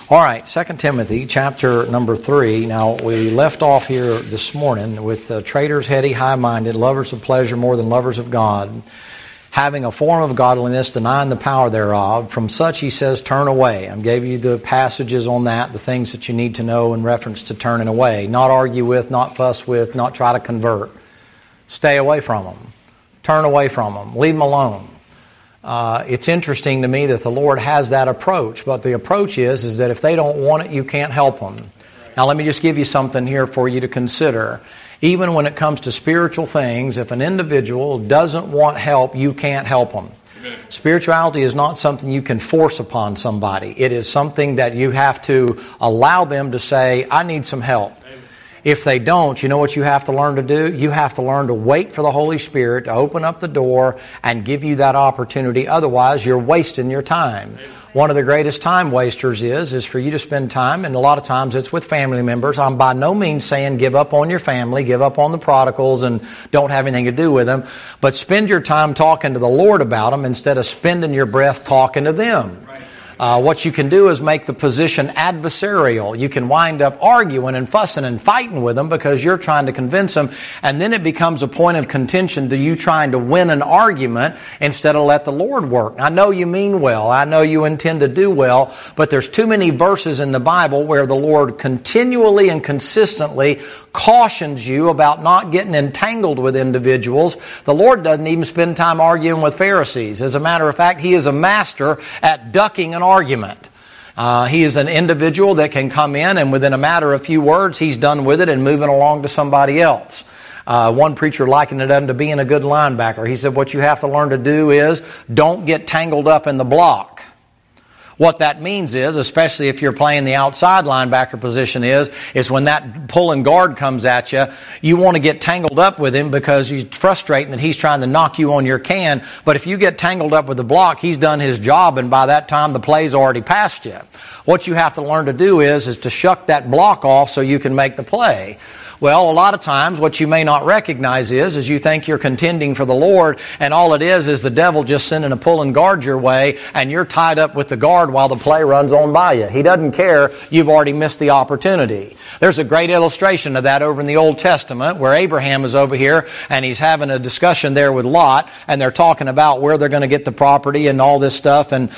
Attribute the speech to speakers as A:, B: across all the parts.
A: All right, 2 Timothy chapter number 3. Now, we left off here this morning with traitors, heady, high-minded, lovers of pleasure more than lovers of God, having a form of godliness, denying the power thereof. From such, he says, turn away. I gave you the passages on that, the things that you need to know in reference to turning away. Not argue with, not fuss with, not try to convert. Stay away from them. Turn away from them. Leave them alone. It's interesting to me that the Lord has that approach, but the approach is that if they don't want it, you can't help them. Now let me just give you something here for you to consider. Even when it comes to spiritual things, if an individual doesn't want help, you can't help them. Amen. Spirituality is not something you can force upon somebody. It is something that you have to allow them to say, I need some help. If they don't, you know what you have to learn to do? You have to learn to wait for the Holy Spirit to open up the door and give you that opportunity. Otherwise, you're wasting your time. One of the greatest time wasters is for you to spend time, and a lot of times it's with family members. I'm by no means saying give up on your family, give up on the prodigals, and don't have anything to do with them. But spend your time talking to the Lord about them instead of spending your breath talking to them. What you can do is make the position adversarial. You can wind up arguing and fussing and fighting with them because you're trying to convince them, and then it becomes a point of contention to you trying to win an argument instead of let the Lord work. I know you mean well. I know you intend to do well, but there's too many verses in the Bible where the Lord continually and consistently cautions you about not getting entangled with individuals. The Lord doesn't even spend time arguing with Pharisees. As a matter of fact, He is a master at ducking an argument. He is an individual that can come in and within a matter of few words, he's done with it and moving along to somebody else. One preacher likened it unto being a good linebacker. He said what you have to learn to do is don't get tangled up in the block. What that means is, especially if you're playing the outside linebacker position is when that pulling guard comes at you, you want to get tangled up with him because he's frustrating that he's trying to knock you on your can. But if you get tangled up with the block, he's done his job, and by that time the play's already past you. What you have to learn to do is to shuck that block off so you can make the play. Well, a lot of times what you may not recognize is you think you're contending for the Lord, and all it is the devil just sending a pulling guard your way, and you're tied up with the guard while the play runs on by you. He doesn't care. You've already missed the opportunity. There's a great illustration of that over in the Old Testament where Abraham is over here, and he's having a discussion there with Lot, and they're talking about where they're going to get the property and all this stuff, and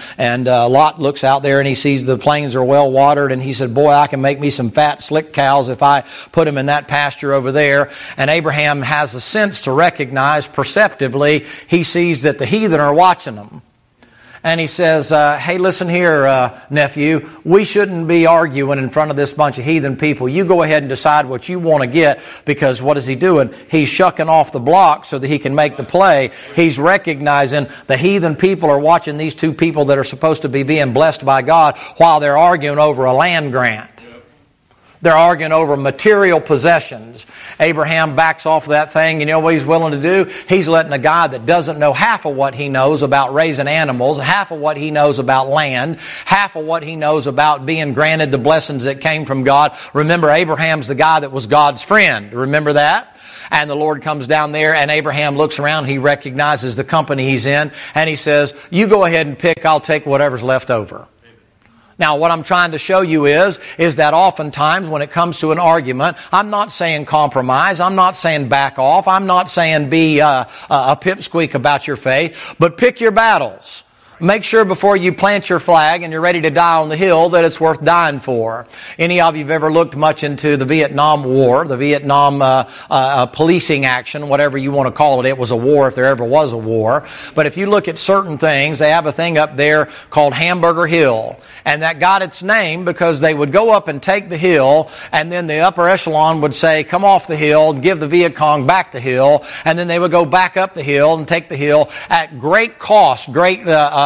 A: Lot looks out there and he sees the plains are well watered, and he said, boy, I can make me some fat, slick cows if I put them in that pasture over there. And Abraham has the sense to recognize perceptively, he sees that the heathen are watching them. And he says, hey, listen here, nephew, we shouldn't be arguing in front of this bunch of heathen people. You go ahead and decide what you want to get, because what is he doing? He's shucking off the block so that he can make the play. He's recognizing the heathen people are watching these two people that are supposed to be being blessed by God while they're arguing over a land grant. They're arguing over material possessions. Abraham backs off of that thing. You know what he's willing to do? He's letting a guy that doesn't know half of what he knows about raising animals, half of what he knows about land, half of what he knows about being granted the blessings that came from God. Remember, Abraham's the guy that was God's friend. Remember that? And the Lord comes down there, and Abraham looks around. He recognizes the company he's in, and he says, you go ahead and pick. I'll take whatever's left over. Now, what I'm trying to show you is that oftentimes when it comes to an argument, I'm not saying compromise. I'm not saying back off. I'm not saying be a pipsqueak about your faith. But pick your battles. Make sure before you plant your flag and you're ready to die on the hill that it's worth dying for. Any of you have ever looked much into the Vietnam War, the Vietnam policing action, whatever you want to call it. It was a war if there ever was a war. But if you look at certain things, they have a thing up there called Hamburger Hill. And that got its name because they would go up and take the hill, and then the upper echelon would say, come off the hill, and give the Viet Cong back the hill, and then they would go back up the hill and take the hill at great cost, great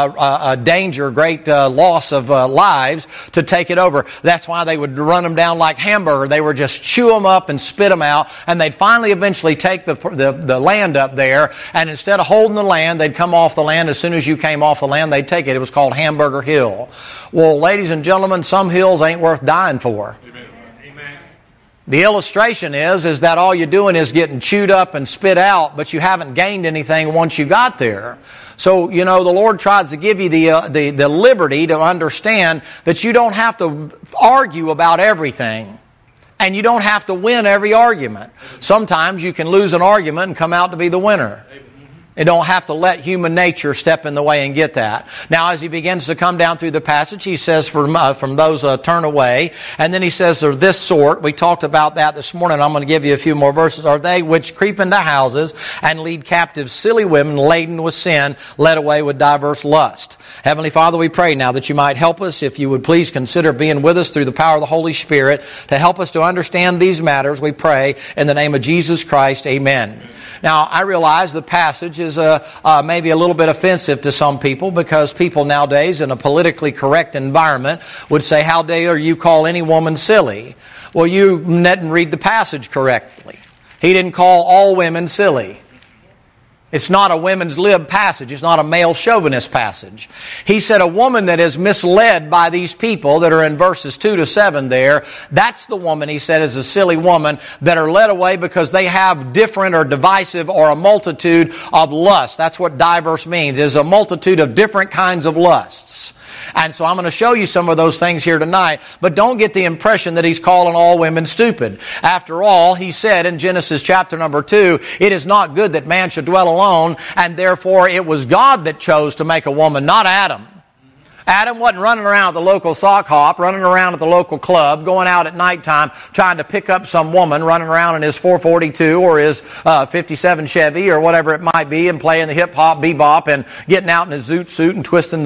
A: danger, great loss of lives to take it over. That's why they would run them down like hamburger. They would just chew them up and spit them out, and they'd finally eventually take the land up there, and instead of holding the land, they'd come off the land. As soon as you came off the land, they'd take it. It was called Hamburger Hill. Well, ladies and gentlemen, some hills ain't worth dying for. Amen. The illustration is that all you're doing is getting chewed up and spit out, but you haven't gained anything once you got there. So, the Lord tries to give you the liberty to understand that you don't have to argue about everything. And you don't have to win every argument. Sometimes you can lose an argument and come out to be the winner. You don't have to let human nature step in the way and get that. Now, as he begins to come down through the passage, he says, from those turn away. And then he says, they're this sort. We talked about that this morning. I'm going to give you a few more verses. Are they which creep into houses and lead captive silly women laden with sin, led away with diverse lust. Heavenly Father, we pray now that you might help us. If you would please consider being with us through the power of the Holy Spirit to help us to understand these matters, we pray in the name of Jesus Christ. Amen. Now, I realize the passage is maybe a little bit offensive to some people, because people nowadays in a politically correct environment would say, how dare you call any woman silly? Well, you didn't read the passage correctly. He didn't call all women silly. It's not a women's lib passage. It's not a male chauvinist passage. He said a woman that is misled by these people that are in verses 2 to 7 there, that's the woman, he said, is a silly woman that are led away because they have different or divisive or a multitude of lusts. That's what diverse means, is a multitude of different kinds of lusts. And so I'm going to show you some of those things here tonight, but don't get the impression that he's calling all women stupid. After all, he said in Genesis chapter number 2, it is not good that man should dwell alone, and therefore it was God that chose to make a woman, not Adam. Adam wasn't running around at the local sock hop, running around at the local club, going out at nighttime trying to pick up some woman, running around in his 442 or his 57 Chevy or whatever it might be, and playing the hip-hop, bebop, and getting out in his zoot suit and twisting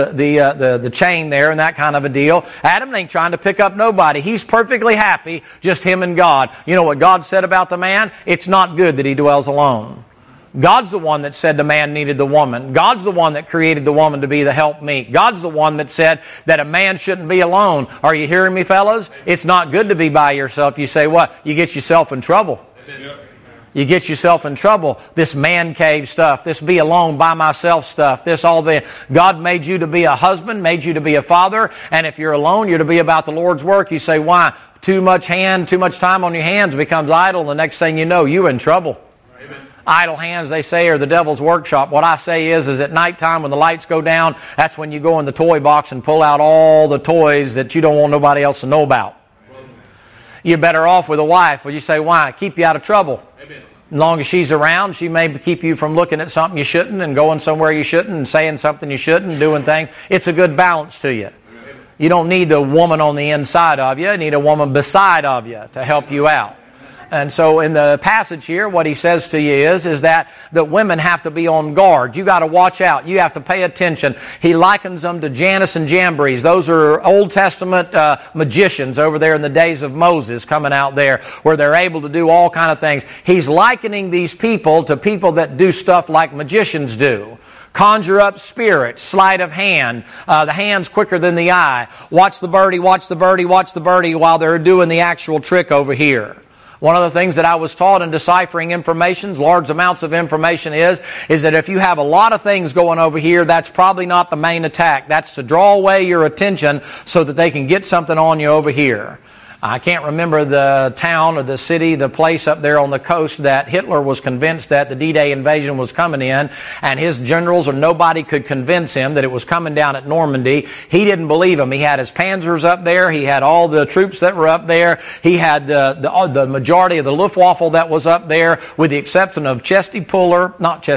A: the chain there and that kind of a deal. Adam ain't trying to pick up nobody. He's perfectly happy, just him and God. You know what God said about the man? It's not good that he dwells alone. God's the one that said the man needed the woman. God's the one that created the woman to be the helpmeet. God's the one that said that a man shouldn't be alone. Are you hearing me, fellas? It's not good to be by yourself. You say, what? You get yourself in trouble. You get yourself in trouble. This man cave stuff, this be alone by myself stuff, God made you to be a husband, made you to be a father, and if you're alone, you're to be about the Lord's work. You say, why? Too much time on your hands becomes idle, and the next thing you know, you're in trouble. Idle hands, they say, are the devil's workshop. What I say is at nighttime when the lights go down, that's when you go in the toy box and pull out all the toys that you don't want nobody else to know about. You're better off with a wife. Well, you say, why? Keep you out of trouble. Amen. As long as she's around, she may keep you from looking at something you shouldn't and going somewhere you shouldn't and saying something you shouldn't and doing things. It's a good balance to you. You don't need the woman on the inside of you. You need a woman beside of you to help you out. And so in the passage here, what he says to you is that women have to be on guard. You got to watch out. You have to pay attention. He likens them to Jannes and Jambres. Those are Old Testament magicians over there in the days of Moses coming out there where they're able to do all kind of things. He's likening these people to people that do stuff like magicians do. Conjure up spirits, sleight of hand, the hand's quicker than the eye. Watch the birdie, watch the birdie, watch the birdie while they're doing the actual trick over here. One of the things that I was taught in deciphering information, large amounts of information, is that if you have a lot of things going over here, that's probably not the main attack. That's to draw away your attention so that they can get something on you over here. I can't remember the town or the city, the place up there on the coast that Hitler was convinced that the D-Day invasion was coming in, and his generals or nobody could convince him that it was coming down at Normandy. He didn't believe him. He had his panzers up there. He had all the troops that were up there. He had the majority of the Luftwaffe that was up there, with the exception of Pips Puller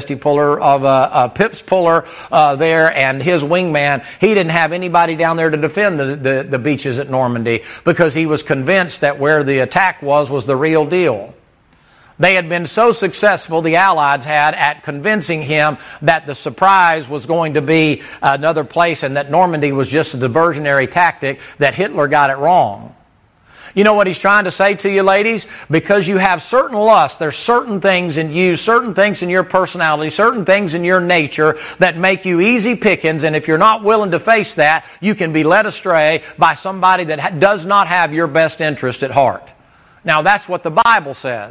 A: there and his wingman. He didn't have anybody down there to defend the beaches at Normandy, because he was convinced that where the attack was the real deal. They had been so successful, the Allies had, at convincing him that the surprise was going to be another place and that Normandy was just a diversionary tactic, that Hitler got it wrong. You know what he's trying to say to you, ladies? Because you have certain lusts, there's certain things in you, certain things in your personality, certain things in your nature that make you easy pickings, and if you're not willing to face that, you can be led astray by somebody that does not have your best interest at heart. Now, that's what the Bible says.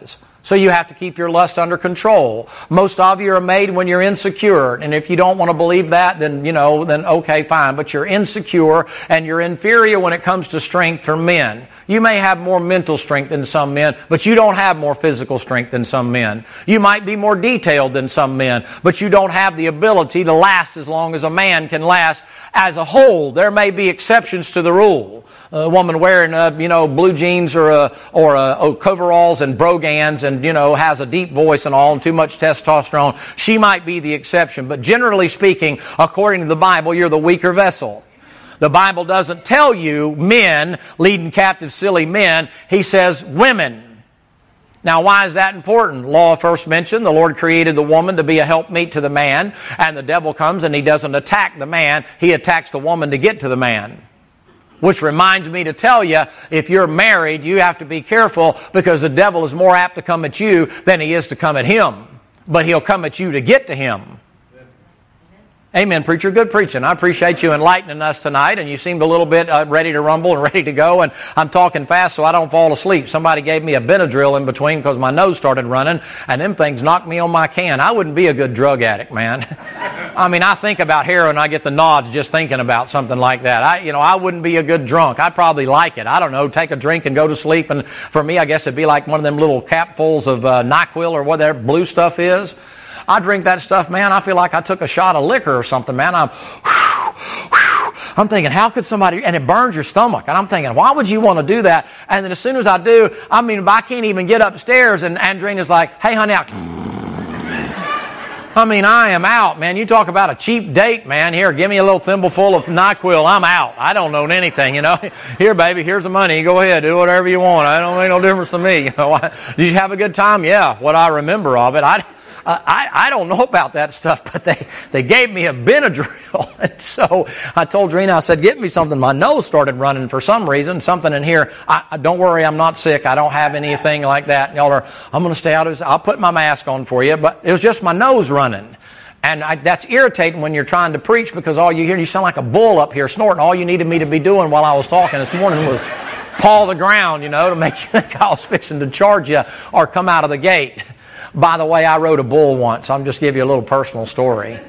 A: So you have to keep your lust under control. Most of you are made when you're insecure. And if you don't want to believe that, then, then okay, fine. But you're insecure and you're inferior when it comes to strength for men. You may have more mental strength than some men, but you don't have more physical strength than some men. You might be more detailed than some men, but you don't have the ability to last as long as a man can last as a whole. There may be exceptions to the rule. A woman wearing, blue jeans or coveralls and brogans and, has a deep voice and all and too much testosterone, she might be the exception. But generally speaking, according to the Bible, you're the weaker vessel. The Bible doesn't tell you men leading captive silly men. He says women. Now, why is that important? Law first mentioned, the Lord created the woman to be a helpmeet to the man, and the devil comes and he doesn't attack the man, he attacks the woman to get to the man. Which reminds me to tell you, if you're married, you have to be careful because the devil is more apt to come at you than he is to come at him. But he'll come at you to get to him. Amen, preacher. Good preaching. I appreciate you enlightening us tonight, and you seemed a little bit ready to rumble and ready to go, and I'm talking fast so I don't fall asleep. Somebody gave me a Benadryl in between because my nose started running, and them things knocked me on my can. I wouldn't be a good drug addict, man. I think about heroin, I get the nods just thinking about something like that. I wouldn't be a good drunk. I'd probably like it. I don't know, take a drink and go to sleep, and for me, I guess it'd be like one of them little capfuls of NyQuil or whatever blue stuff is. I drink that stuff, man, I feel like I took a shot of liquor or something, man. I'm thinking, how could somebody, and it burns your stomach. And I'm thinking, why would you want to do that? And then as soon as I do, I can't even get upstairs, and Andrena's like, hey, honey, I am out, man. You talk about a cheap date, man. Here, give me a little thimbleful of NyQuil. I'm out. I don't know anything, Here, baby, here's the money. Go ahead, do whatever you want. I don't make no difference to me. Did you have a good time? Yeah, what I remember of it. I don't know about that stuff, but they gave me a Benadryl. And so I told Drina, I said, get me something. My nose started running for some reason, something in here. Don't worry, I'm not sick. I don't have anything like that. I'm going to stay out of this. I'll put my mask on for you, but it was just my nose running. And that's irritating when you're trying to preach because all you hear, you sound like a bull up here snorting. All you needed me to be doing while I was talking this morning was paw the ground, to make you think I was fixing to charge you or come out of the gate. By the way, I rode a bull once. I'll just give you a little personal story.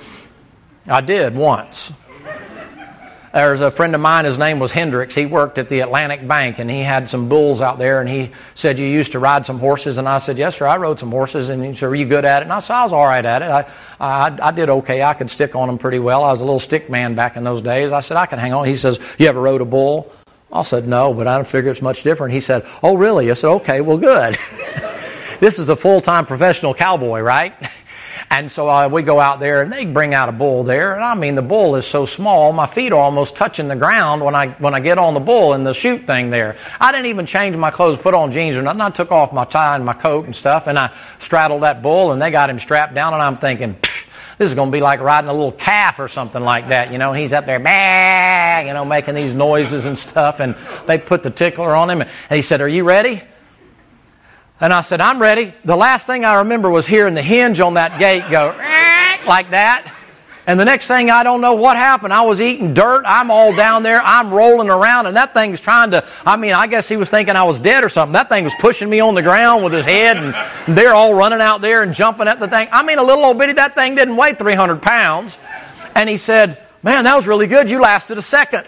A: I did once. There's a friend of mine, his name was Hendricks. He worked at the Atlantic Bank, and he had some bulls out there, and he said, you used to ride some horses? And I said, yes, sir, I rode some horses. And he said, were you good at it? And I said, I was all right at it. I did okay. I could stick on them pretty well. I was a little stick man back in those days. I said, I can hang on. He says, you ever rode a bull? I said, no, but I don't figure it's much different. He said, oh, really? I said, okay, well, good. This is a full-time professional cowboy, right? And so we go out there, and they bring out a bull there. And the bull is so small, my feet are almost touching the ground when I get on the bull in the chute thing there. I didn't even change my clothes, put on jeans or nothing. I took off my tie and my coat and stuff, and I straddled that bull, and they got him strapped down, and I'm thinking, this is going to be like riding a little calf or something like that. He's up there, making these noises and stuff, and they put the tickler on him. And he said, are you ready? And I said, I'm ready. The last thing I remember was hearing the hinge on that gate go like that. And the next thing, I don't know what happened. I was eating dirt. I'm all down there. I'm rolling around. And that thing's trying to, I guess he was thinking I was dead or something. That thing was pushing me on the ground with his head. And they're all running out there and jumping at the thing. A little old bitty, that thing didn't weigh 300 pounds. And he said, man, that was really good. You lasted a second.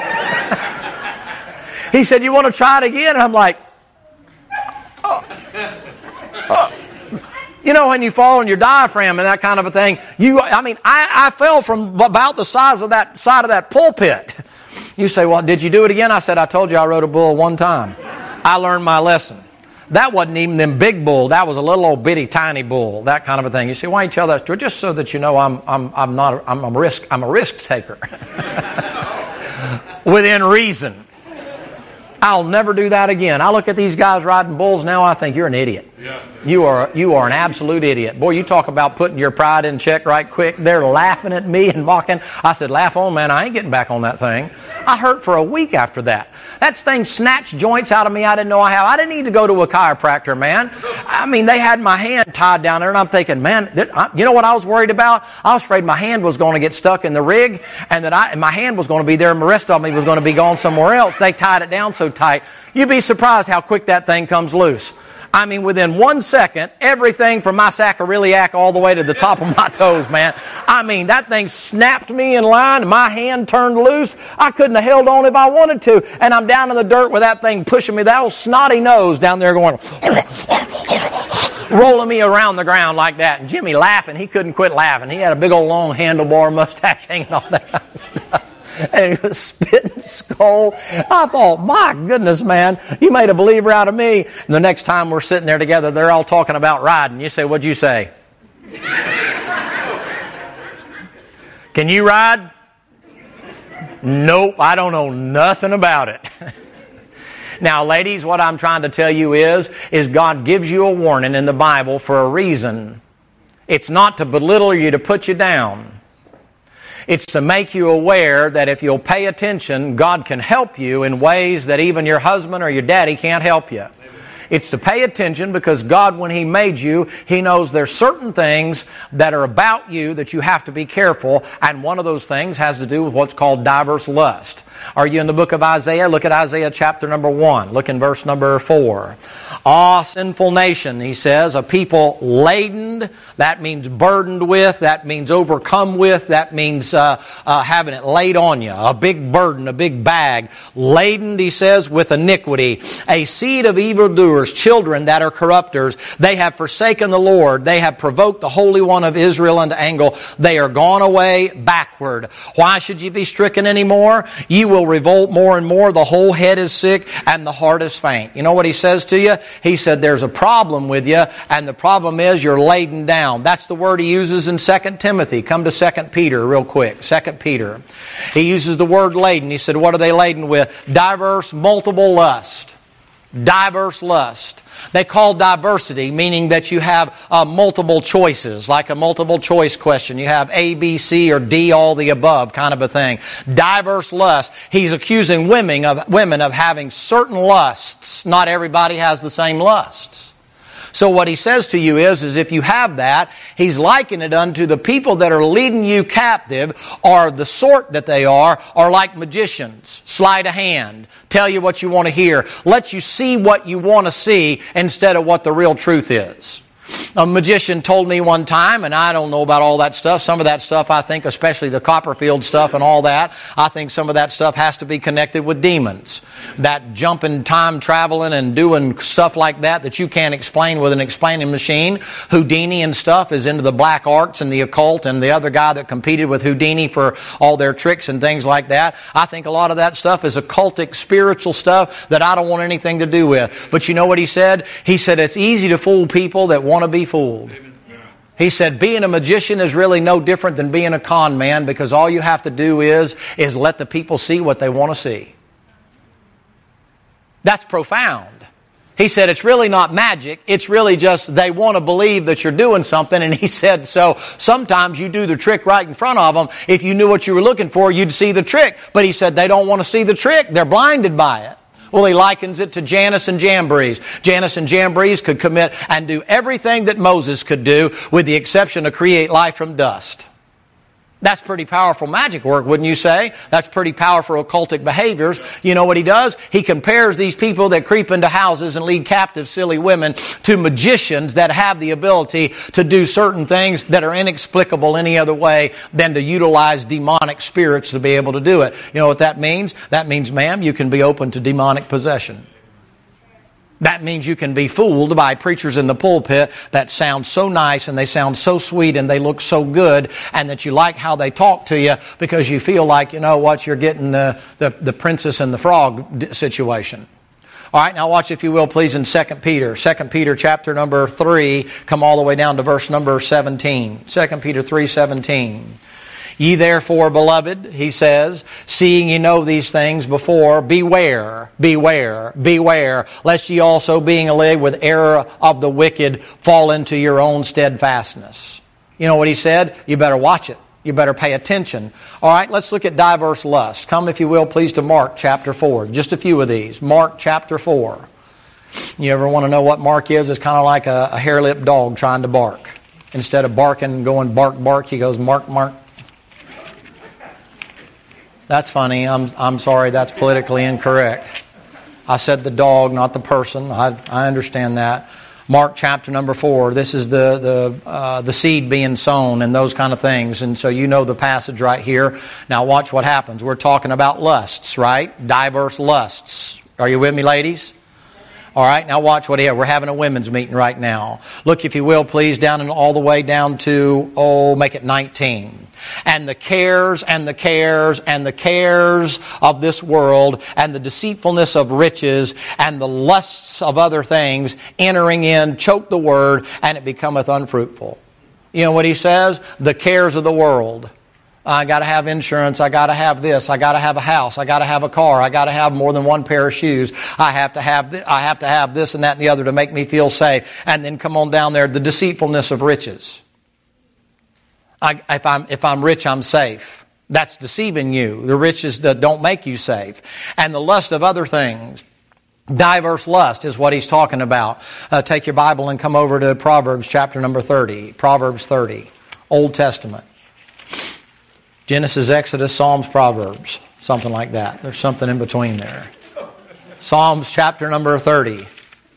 A: He said, you want to try it again? And I'm like, when you fall on your diaphragm and that kind of a thing, I fell from about the size of that side of that pulpit. You say, well, did you do it again? I said, I told you I rode a bull one time. I learned my lesson. That wasn't even them big bull. That was a little old bitty tiny bull. That kind of a thing. You say, why you tell that story? Just so that you know I'm a risk taker. Within reason. I'll never do that again. I look at these guys riding bulls now, I think you're an idiot. Yeah. You are an absolute idiot. Boy, you talk about putting your pride in check right quick. They're laughing at me and mocking. I said, laugh on, man. I ain't getting back on that thing. I hurt for a week after that. That thing snatched joints out of me I didn't know I had. I didn't need to go to a chiropractor, man. They had my hand tied down there, and I'm thinking, man, you know what I was worried about? I was afraid my hand was going to get stuck in the rig, and that my hand was going to be there, and the rest of me was going to be gone somewhere else. They tied it down so tight. You'd be surprised how quick that thing comes loose. I mean, within 1 second, everything from my sacroiliac all the way to the top of my toes, man. I mean, that thing snapped me in line, and my hand turned loose. I couldn't have held on if I wanted to. And I'm down in the dirt with that thing pushing me, that old snotty nose down there going, rolling me around the ground like that. And Jimmy laughing, he couldn't quit laughing. He had a big old long handlebar mustache hanging off that kind of stuff. And he was spitting skull. I thought, my goodness, man, you made a believer out of me. And the next time we're sitting there together, they're all talking about riding. You say, what'd you say? Can you ride? Nope, I don't know nothing about it. Now, ladies, what I'm trying to tell you is God gives you a warning in the Bible for a reason. It's not to belittle you, to put you down. It's to make you aware that if you'll pay attention, God can help you in ways that even your husband or your daddy can't help you. It's to pay attention because God, when He made you, He knows there's certain things that are about you that you have to be careful, and one of those things has to do with what's called diverse lust. Are you in the book of Isaiah? Look at Isaiah chapter number 1. Look in verse number 4. Ah, sinful nation, he says, a people laden, that means burdened with, that means overcome with, that means having it laid on you. A big burden, a big bag. Laden, he says, with iniquity. A seed of evildoers, children that are corrupters. They have forsaken the Lord. They have provoked the Holy One of Israel unto anger. They are gone away backward. Why should you be stricken anymore? You will revolt more and more. The whole head is sick and the heart is faint. You know what he says to you? He said there's a problem with you, and the problem is you're laden down. That's the word he uses in 2 Timothy. Come to 2 Peter real quick. 2 Peter. He uses the word laden. He said, what are they laden with? Diverse, multiple lust. Diverse lust. They call diversity, meaning that you have multiple choices, like a multiple choice question. You have A, B, C, or D, all the above kind of a thing. Diverse lust. He's accusing women of having certain lusts. Not everybody has the same lusts. So what he says to you is if you have that, he's likened it unto the people that are leading you captive, or the sort that they are like magicians. Sleight of hand. Tell you what you want to hear. Let you see what you want to see instead of what the real truth is. A magician told me one time, and I don't know about all that stuff. Some of that stuff, I think, especially the Copperfield stuff and all that, I think some of that stuff has to be connected with demons. That jumping, time traveling, and doing stuff like that you can't explain with an explaining machine. Houdini and stuff is into the black arts and the occult, and the other guy that competed with Houdini for all their tricks and things like that. I think a lot of that stuff is occultic, spiritual stuff that I don't want anything to do with. But you know what he said? He said it's easy to fool people that want to be fooled. He said being a magician is really no different than being a con man, because all you have to do is let the people see what they want to see. That's profound. He said it's really not magic. It's really just they want to believe that you're doing something. And he said, so sometimes you do the trick right in front of them. If you knew what you were looking for, you'd see the trick. But he said they don't want to see the trick. They're blinded by it. Well, he likens it to Jannes and Jambres. Jannes and Jambres could commit and do everything that Moses could do, with the exception of create life from dust. That's pretty powerful magic work, wouldn't you say? That's pretty powerful occultic behaviors. You know what he does? He compares these people that creep into houses and lead captive silly women to magicians that have the ability to do certain things that are inexplicable any other way than to utilize demonic spirits to be able to do it. You know what that means? That means, ma'am, you can be open to demonic possession. That means you can be fooled by preachers in the pulpit that sound so nice and they sound so sweet and they look so good, and that you like how they talk to you because you feel like, you know what, you're getting the princess and the frog situation. All right, now watch, if you will, please, in 2 Peter. 2 Peter chapter number 3, come all the way down to verse number 17. 2 Peter 3:17. Ye therefore, beloved, he says, seeing ye know these things before, beware, beware, beware, lest ye also, being allied with error of the wicked, fall into your own steadfastness. You know what he said? You better watch it. You better pay attention. All right, let's look at diverse lust. Come, if you will, please, to Mark chapter 4. Just a few of these. Mark chapter 4. You ever want to know what Mark is? It's kind of like a hair-lipped dog trying to bark. Instead of barking and going bark, bark, he goes mark, mark. That's funny. I'm sorry, that's politically incorrect. I said the dog, not the person. I understand that. Mark chapter number 4. This is the seed being sown and those kind of things. And so you know the passage right here. Now watch what happens. We're talking about lusts, right? Diverse lusts. Are you with me, ladies? All right, now watch what here. We're having a women's meeting right now. Look, if you will, please, down and all the way down to, make it 19. And the cares and the cares and the cares of this world and the deceitfulness of riches and the lusts of other things entering in, choke the word, and it becometh unfruitful. You know what he says? The cares of the world. I got to have insurance. I got to have this. I got to have a house. I got to have a car. I got to have more than one pair of shoes. I have to have this and that and the other to make me feel safe. And then come on down there, the deceitfulness of riches. If I'm rich, I'm safe. That's deceiving you. The riches that don't make you safe. And the lust of other things. Diverse lust is what he's talking about. Take your Bible and come over to Proverbs chapter number 30. Proverbs 30. Old Testament. Genesis, Exodus, Psalms, Proverbs. Something like that. There's something in between there. Psalms chapter number 30.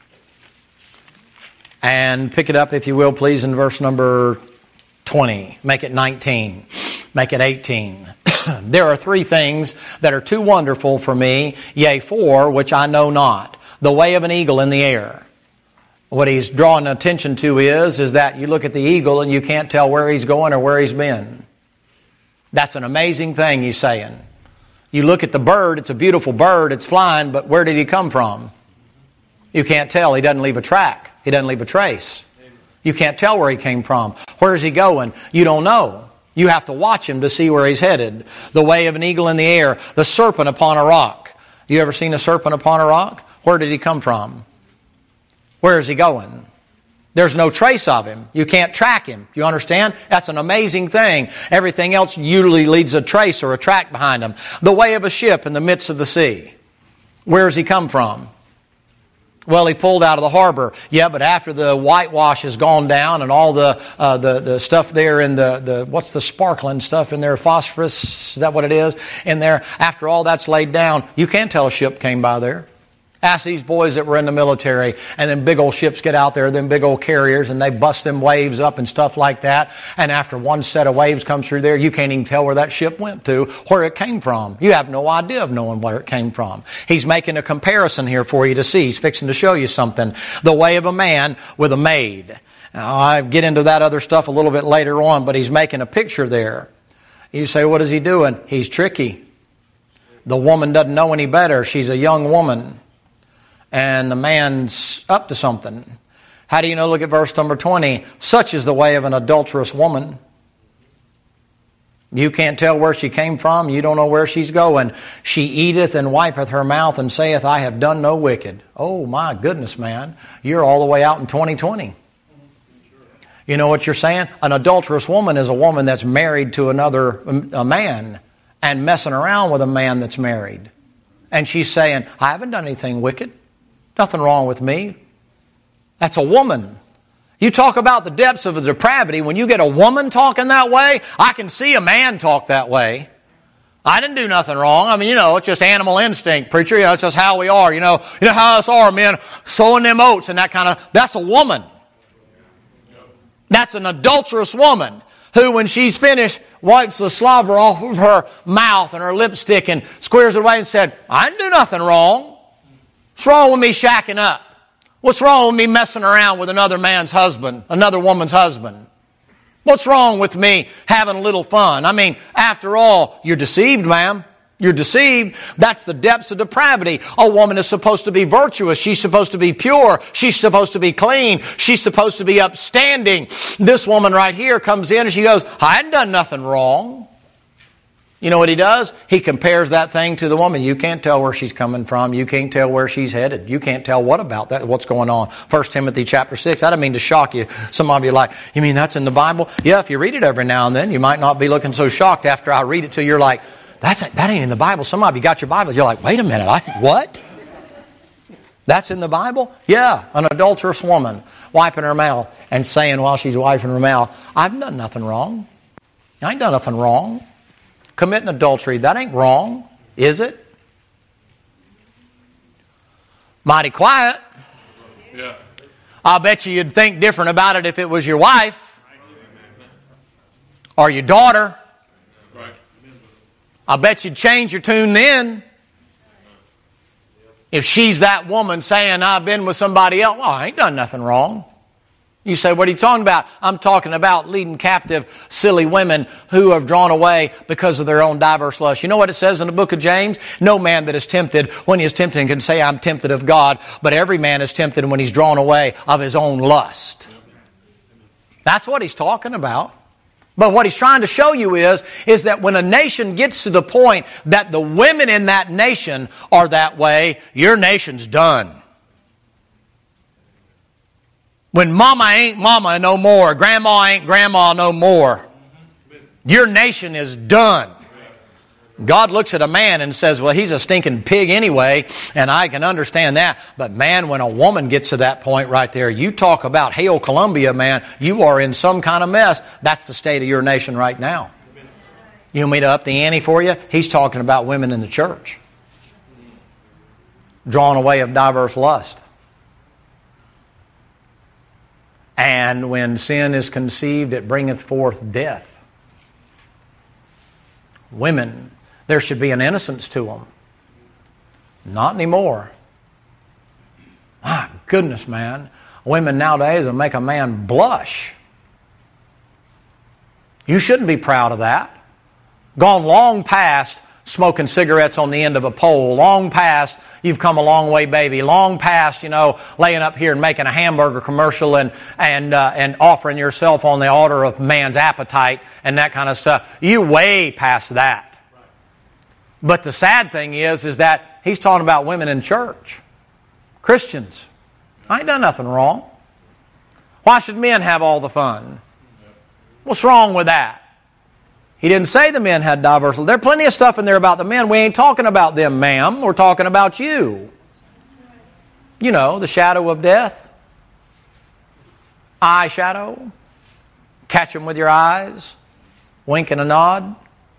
A: And pick it up, if you will, please, in verse number 20. Make it 19. Make it 18. There are 3 things that are too wonderful for me, yea, 4, which I know not. The way of an eagle in the air. What he's drawing attention to is that you look at the eagle and you can't tell where he's going or where he's been. That's an amazing thing he's saying. You look at the bird, it's a beautiful bird, it's flying, but where did he come from? You can't tell. He doesn't leave a track. He doesn't leave a trace. You can't tell where he came from. Where is he going? You don't know. You have to watch him to see where he's headed. The way of an eagle in the air, the serpent upon a rock. You ever seen a serpent upon a rock? Where did he come from? Where is he going? There's no trace of him. You can't track him. You understand? That's an amazing thing. Everything else usually leads a trace or a track behind him. The way of a ship in the midst of the sea. Where does he come from? Well, he pulled out of the harbor. Yeah, but after the whitewash has gone down and all the stuff there in what's the sparkling stuff in there, phosphorus, is that what it is? In there, after all that's laid down, you can't tell a ship came by there. Ask these boys that were in the military, and then big old ships get out there, them big old carriers, and they bust them waves up and stuff like that. And after one set of waves comes through there, you can't even tell where that ship went to, where it came from. You have no idea of knowing where it came from. He's making a comparison here for you to see. He's fixing to show you something. The way of a man with a maid. Now, I get into that other stuff a little bit later on, but he's making a picture there. You say, what is he doing? He's tricky. The woman doesn't know any better. She's a young woman. And the man's up to something. How do you know? Look at verse number 20. Such is the way of an adulterous woman. You can't tell where she came from. You don't know where she's going. She eateth and wipeth her mouth and saith, I have done no wicked. Oh my goodness, man. You're all the way out in 2020. You know what you're saying? An adulterous woman is a woman that's married to a man and messing around with a man that's married. And she's saying, I haven't done anything wicked. Nothing wrong with me. That's a woman. You talk about the depths of the depravity. When you get a woman talking that way, I can see a man talk that way. I didn't do nothing wrong. I mean, it's just animal instinct, preacher. It's just how we are. You know how us are, men, sowing them oats and that kind of. That's a woman. That's an adulterous woman who, when she's finished, wipes the slobber off of her mouth and her lipstick and squares it away and said, I didn't do nothing wrong. What's wrong with me shacking up? What's wrong with me messing around with another man's husband, another woman's husband? What's wrong with me having a little fun? I mean, after all, you're deceived, ma'am. You're deceived. That's the depths of depravity. A woman is supposed to be virtuous. She's supposed to be pure. She's supposed to be clean. She's supposed to be upstanding. This woman right here comes in and she goes, I hadn't done nothing wrong. You know what he does? He compares that thing to the woman. You can't tell where she's coming from. You can't tell where she's headed. You can't tell what about that, what's going on. 1 Timothy chapter 6. I don't mean to shock you. Some of you are like, you mean that's in the Bible? Yeah, if you read it every now and then, you might not be looking so shocked after I read it till you're like, that ain't in the Bible. Some of you got your Bible. You're like, wait a minute. What? That's in the Bible? Yeah, an adulterous woman wiping her mouth and saying while she's wiping her mouth, I've done nothing wrong. I ain't done nothing wrong. Committing adultery, that ain't wrong, is it? Mighty quiet.
B: Yeah.
A: I bet you'd think different about it if it was your wife or your daughter. I bet you'd change your tune then. If she's that woman saying, I've been with somebody else, well, I ain't done nothing wrong. You say, what are you talking about? I'm talking about leading captive silly women who have drawn away because of their own diverse lust. You know what it says in the book of James? No man that is tempted when he is tempted can say, I'm tempted of God, but every man is tempted when he's drawn away of his own lust. That's what he's talking about. But what he's trying to show you is that when a nation gets to the point that the women in that nation are that way, your nation's done. When mama ain't mama no more, grandma ain't grandma no more, your nation is done. God looks at a man and says, well, he's a stinking pig anyway, and I can understand that. But man, when a woman gets to that point right there, you talk about Hail Columbia, man, you are in some kind of mess. That's the state of your nation right now. You want me to up the ante for you? He's talking about women in the church. Drawn away of diverse lust. And when sin is conceived, it bringeth forth death. Women, there should be an innocence to them. Not anymore. My goodness, man. Women nowadays will make a man blush. You shouldn't be proud of that. Gone long past smoking cigarettes on the end of a pole. Long past, you've come a long way, baby. Long past, laying up here and making a hamburger commercial and offering yourself on the altar of man's appetite and that kind of stuff. You way past that. But the sad thing is that he's talking about women in church. Christians. I ain't done nothing wrong. Why should men have all the fun? What's wrong with that? He didn't say the men had diverse. There's plenty of stuff in there about the men. We ain't talking about them, ma'am. We're talking about you. You know, the shadow of death. Eye shadow. Catch them with your eyes. Wink and a nod.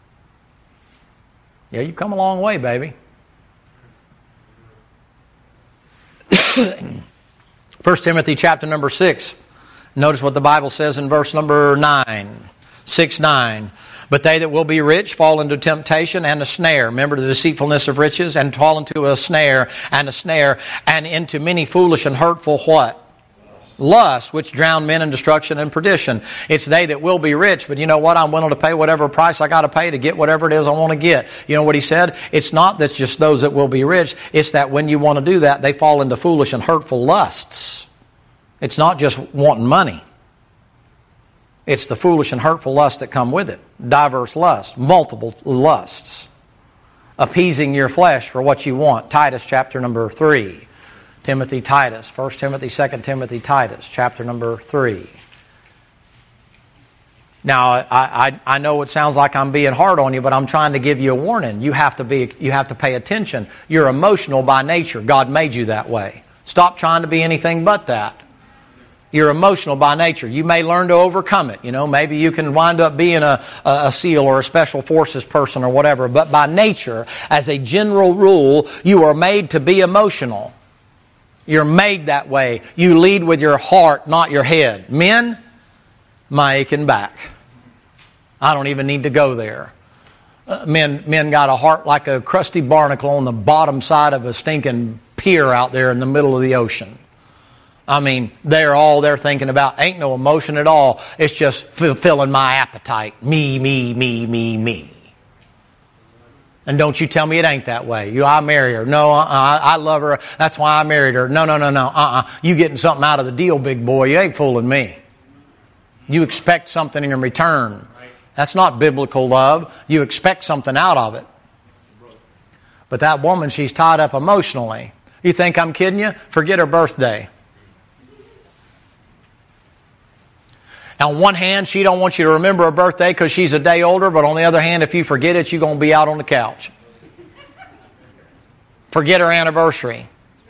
A: Yeah, you've come a long way, baby. 1 Timothy chapter number 6. Notice what the Bible says in verse number 9. 6:9. But they that will be rich fall into temptation and a snare. Remember the deceitfulness of riches, and fall into a snare, and into many foolish and hurtful what? Lust, which drown men in destruction and perdition. It's they that will be rich, but you know what? I'm willing to pay whatever price I got to pay to get whatever it is I want to get. You know what he said? It's not that just those that will be rich. It's that when you want to do that, they fall into foolish and hurtful lusts. It's not just wanting money. It's the foolish and hurtful lusts that come with it. Diverse lusts, multiple lusts. Appeasing your flesh for what you want. Titus chapter number 3. Timothy, Titus. 1 Timothy, 2 Timothy, Titus, chapter number 3. Now, I know it sounds like I'm being hard on you, but I'm trying to give you a warning. You have to pay attention. You're emotional by nature. God made you that way. Stop trying to be anything but that. You're emotional by nature. You may learn to overcome it. Maybe you can wind up being a SEAL or a Special Forces person or whatever. But by nature, as a general rule, you are made to be emotional. You're made that way. You lead with your heart, not your head. Men, my aching back. I don't even need to go there. Men got a heart like a crusty barnacle on the bottom side of a stinking pier out there in the middle of the ocean. I mean, they're thinking about ain't no emotion at all. It's just fulfilling my appetite. Me, me, me, me, me. And don't you tell me it ain't that way. I marry her. No, I love her. That's why I married her. No. You getting something out of the deal, big boy. You ain't fooling me. You expect something in return. That's not biblical love. You expect something out of it. But that woman, she's tied up emotionally. You think I'm kidding you? Forget her birthday. On one hand, she don't want you to remember her birthday because she's a day older, but on the other hand, if you forget it, you're going to be out on the couch. Forget her anniversary.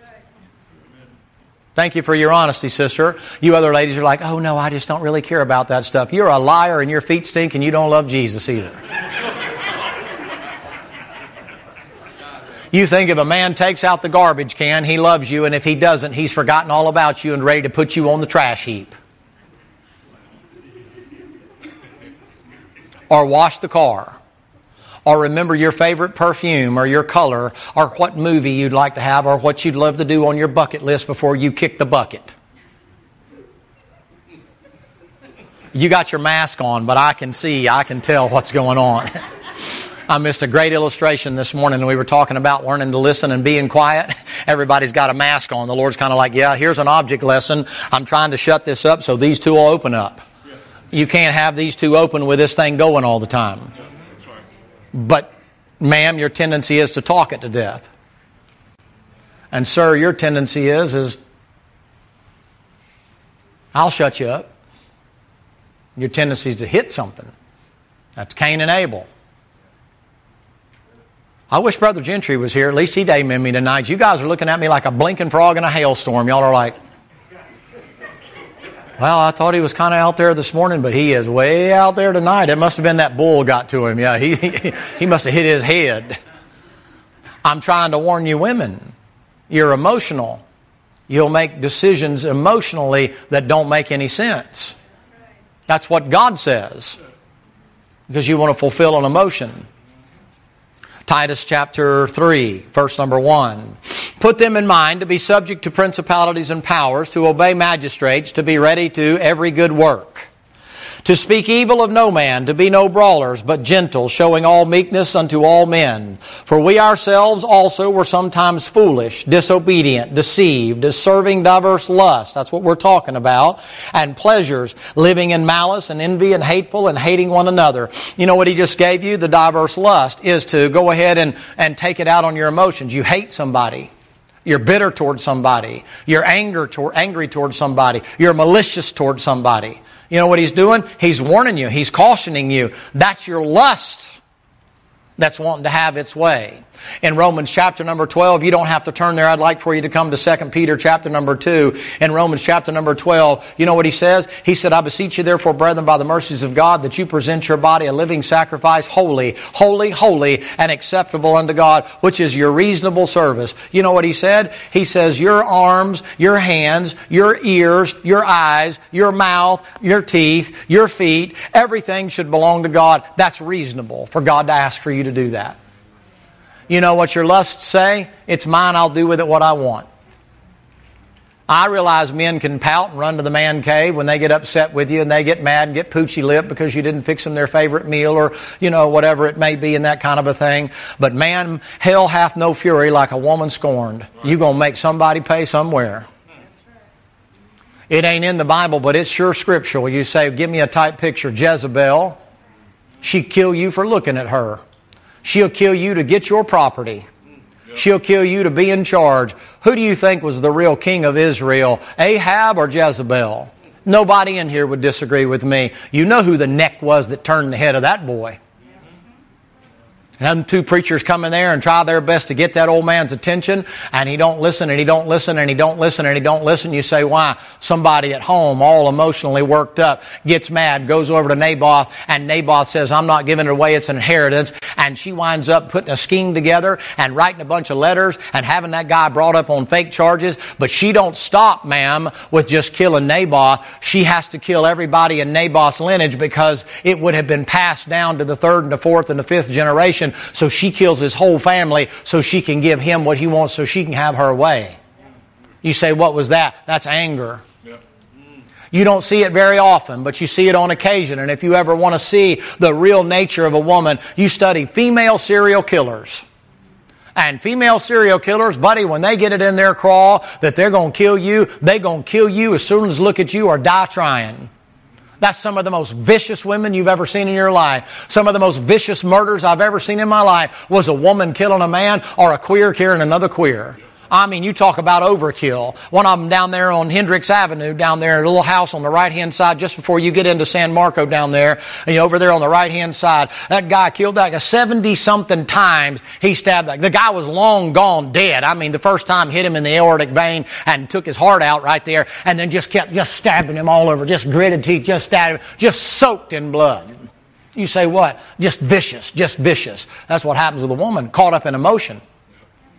A: Thank you for your honesty, sister. You other ladies are like, oh no, I just don't really care about that stuff. You're a liar and your feet stink and you don't love Jesus either. You think if a man takes out the garbage can, he loves you, and if he doesn't, he's forgotten all about you and ready to put you on the trash heap. Or wash the car. Or remember your favorite perfume or your color or what movie you'd like to have or what you'd love to do on your bucket list before you kick the bucket. You got your mask on, but I can tell what's going on. I missed a great illustration this morning. We were talking about learning to listen and being quiet. Everybody's got a mask on. The Lord's kind of like, yeah, here's an object lesson. I'm trying to shut this up so these two will open up. You can't have these two open with this thing going all the time. But, ma'am, your tendency is to talk it to death. And, sir, your tendency is I'll shut you up. Your tendency is to hit something. That's Cain and Abel. I wish Brother Gentry was here. At least he'd amen me tonight. You guys are looking at me like a blinking frog in a hailstorm. Y'all are like, well, I thought he was kind of out there this morning, but he is way out there tonight. It must have been that bull got to him. Yeah, he must have hit his head. I'm trying to warn you women. You're emotional. You'll make decisions emotionally that don't make any sense. That's what God says. Because you want to fulfill an emotion. Titus chapter 3, verse number 1. Put them in mind to be subject to principalities and powers, to obey magistrates, to be ready to every good work. To speak evil of no man, to be no brawlers, but gentle, showing all meekness unto all men. For we ourselves also were sometimes foolish, disobedient, deceived, as serving diverse lusts. That's what we're talking about. And pleasures, living in malice and envy and hateful and hating one another. You know what he just gave you? The diverse lust is to go ahead and take it out on your emotions. You hate somebody. You're bitter towards somebody. You're angry towards somebody. You're malicious towards somebody. You know what he's doing? He's warning you. He's cautioning you. That's your lust that's wanting to have its way. In Romans chapter number 12, you don't have to turn there. I'd like for you to come to 2 Peter chapter number 2. In Romans chapter number 12, you know what he says? He said, I beseech you therefore, brethren, by the mercies of God, that you present your body a living sacrifice, holy, holy, holy, and acceptable unto God, which is your reasonable service. You know what he said? He says, your arms, your hands, your ears, your eyes, your mouth, your teeth, your feet, everything should belong to God. That's reasonable for God to ask for you to do that. You know what your lusts say? It's mine, I'll do with it what I want. I realize men can pout and run to the man cave when they get upset with you and they get mad and get poochy lip because you didn't fix them their favorite meal or, whatever it may be and that kind of a thing. But man, hell hath no fury like a woman scorned. You're going to make somebody pay somewhere. It ain't in the Bible, but it's sure scriptural. You say, give me a type picture. Jezebel, she'd kill you for looking at her. She'll kill you to get your property. She'll kill you to be in charge. Who do you think was the real king of Israel? Ahab or Jezebel? Nobody in here would disagree with me. You know who the neck was that turned the head of that boy. And two preachers come in there and try their best to get that old man's attention, and he don't listen, and he don't listen, and he don't listen, and he don't listen. You say, why? Somebody at home, all emotionally worked up, gets mad, goes over to Naboth, and Naboth says, I'm not giving it away, it's an inheritance. And she winds up putting a scheme together and writing a bunch of letters and having that guy brought up on fake charges. But she don't stop, ma'am, with just killing Naboth. She has to kill everybody in Naboth's lineage because it would have been passed down to the third and the fourth and the fifth generation. So she kills his whole family so she can give him what he wants so she can have her way. You say, what was that? That's anger. You don't see it very often, but you see it on occasion. And if you ever want to see the real nature of a woman, you study female serial killers. And female serial killers, buddy, when they get it in their craw that they're going to kill you, they're going to kill you as soon as look at you or die trying. That's some of the most vicious women you've ever seen in your life. Some of the most vicious murders I've ever seen in my life was a woman killing a man or a queer killing another queer. I mean, you talk about overkill. One of them down there on Hendricks Avenue, down there, a little house on the right-hand side, just before you get into San Marco down there, and over there on the right-hand side, that guy killed that guy 70-something times. He stabbed that. The guy was long gone dead. I mean, the first time hit him in the aortic vein and took his heart out right there, and then just kept stabbing him all over, just gritted teeth, just stabbed him, just soaked in blood. You say what? Just vicious, just vicious. That's what happens with a woman caught up in emotion.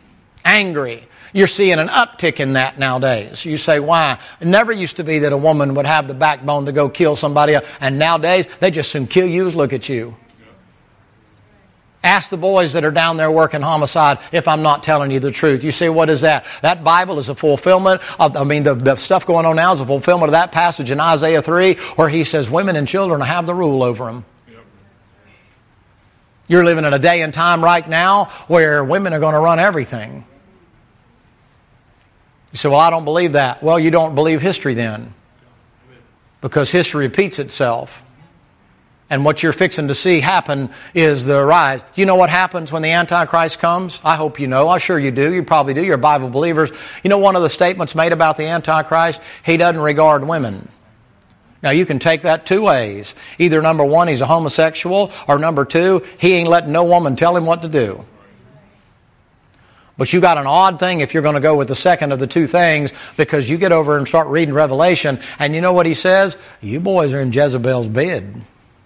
A: angry. You're seeing an uptick in that nowadays. You say, why? It never used to be that a woman would have the backbone to go kill somebody else. And nowadays, they just soon kill you as look at you. Ask the boys that are down there working homicide if I'm not telling you the truth. You say, what is that? That Bible is a fulfillment of, the stuff going on now is a fulfillment of that passage in Isaiah 3 where he says women and children have the rule over them. You're living in a day and time right now where women are going to run everything. You say, well, I don't believe that. Well, you don't believe history then. Because history repeats itself. And what you're fixing to see happen is the rise. You know what happens when the Antichrist comes? I hope you know. I'm sure you do. You probably do. You're Bible believers. You know one of the statements made about the Antichrist? He doesn't regard women. Now, you can take that two ways. Either number one, he's a homosexual, or number two, he ain't letting no woman tell him what to do. But you got an odd thing if you're going to go with the second of the two things, because you get over and start reading Revelation, and you know what he says? You boys are in Jezebel's bed.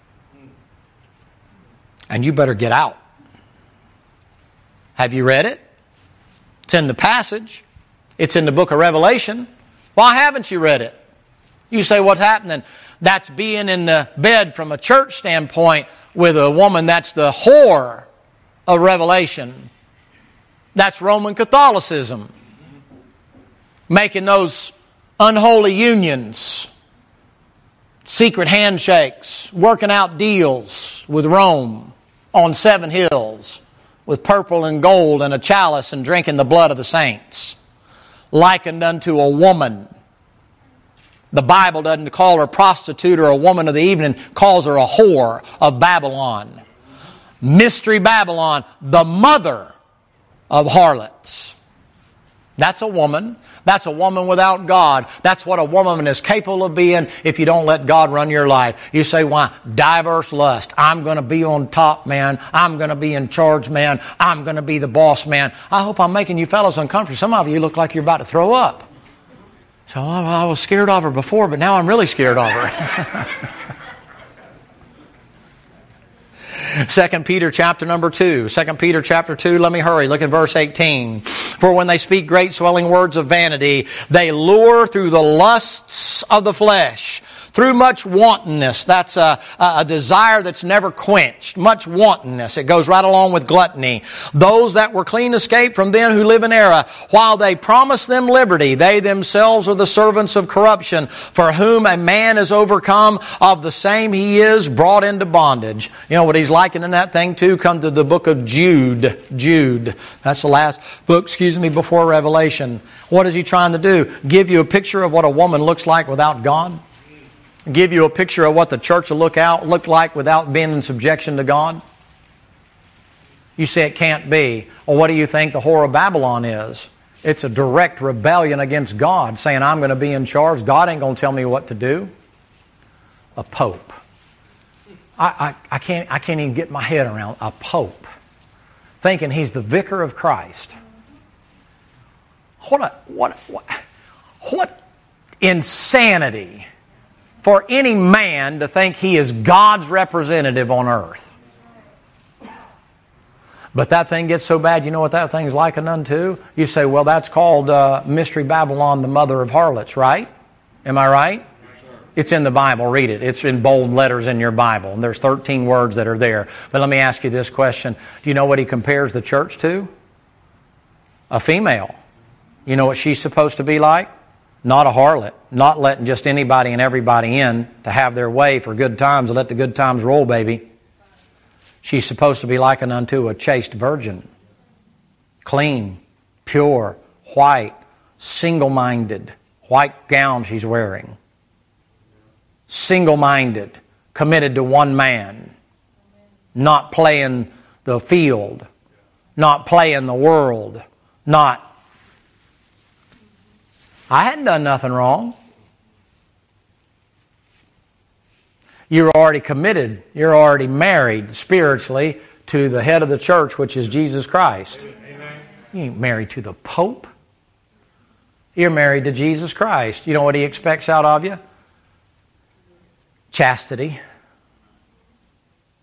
A: And you better get out. Have you read it? It's in the passage. It's in the book of Revelation. Why haven't you read it? You say, what's happening? That's being in the bed from a church standpoint with a woman that's the whore of Revelation. That's Roman Catholicism. Making those unholy unions, secret handshakes, working out deals with Rome on 7 hills with purple and gold and a chalice and drinking the blood of the saints. Likened unto a woman. The Bible doesn't call her a prostitute or a woman of the evening, calls her a whore of Babylon. Mystery Babylon, the mother of harlots. That's a woman. That's a woman without God. That's what a woman is capable of being if you don't let God run your life. You say, why? Diverse lust. I'm going to be on top, man. I'm going to be in charge, man. I'm going to be the boss, man. I hope I'm making you fellows uncomfortable. Some of you look like you're about to throw up. So I was scared of her before, but now I'm really scared of her. 2 Peter chapter number 2. 2 Peter chapter 2, let me hurry. Look at verse 18. For when they speak great swelling words of vanity, they lure through the lusts of the flesh, through much wantonness. That's a desire that's never quenched. Much wantonness. It goes right along with gluttony. Those that were clean escaped from them who live in error, while they promise them liberty, they themselves are the servants of corruption, for whom a man is overcome, of the same he is brought into bondage. You know what he's likening that thing to? Come to the book of Jude. Jude. That's the last book, before Revelation. What is he trying to do? Give you a picture of what a woman looks like without God? Give you a picture of what the church will look like without being in subjection to God? You say it can't be. Well, what do you think the whore of Babylon is? It's a direct rebellion against God, saying I'm going to be in charge. God ain't going to tell me what to do. A pope. I can't even get my head around a pope thinking he's the vicar of Christ. What insanity for any man to think he is God's representative on earth. But that thing gets so bad, you know what that thing's likened unto? You say, well, that's called Mystery Babylon, the mother of harlots, right? Am I right? Yes, sir. It's in the Bible. Read it. It's in bold letters in your Bible. And there's 13 words that are there. But let me ask you this question. Do you know what he compares the church to? A female. You know what she's supposed to be like? Not a harlot. Not letting just anybody and everybody in to have their way for good times and let the good times roll, baby. She's supposed to be likened unto a chaste virgin. Clean, pure, white, single-minded. White gown she's wearing. Single-minded, committed to one man. Not playing the field. Not playing the world. Not, I hadn't done nothing wrong. You're already committed. You're already married spiritually to the head of the church, which is Jesus Christ. Amen. You ain't married to the Pope. You're married to Jesus Christ. You know what He expects out of you? Chastity.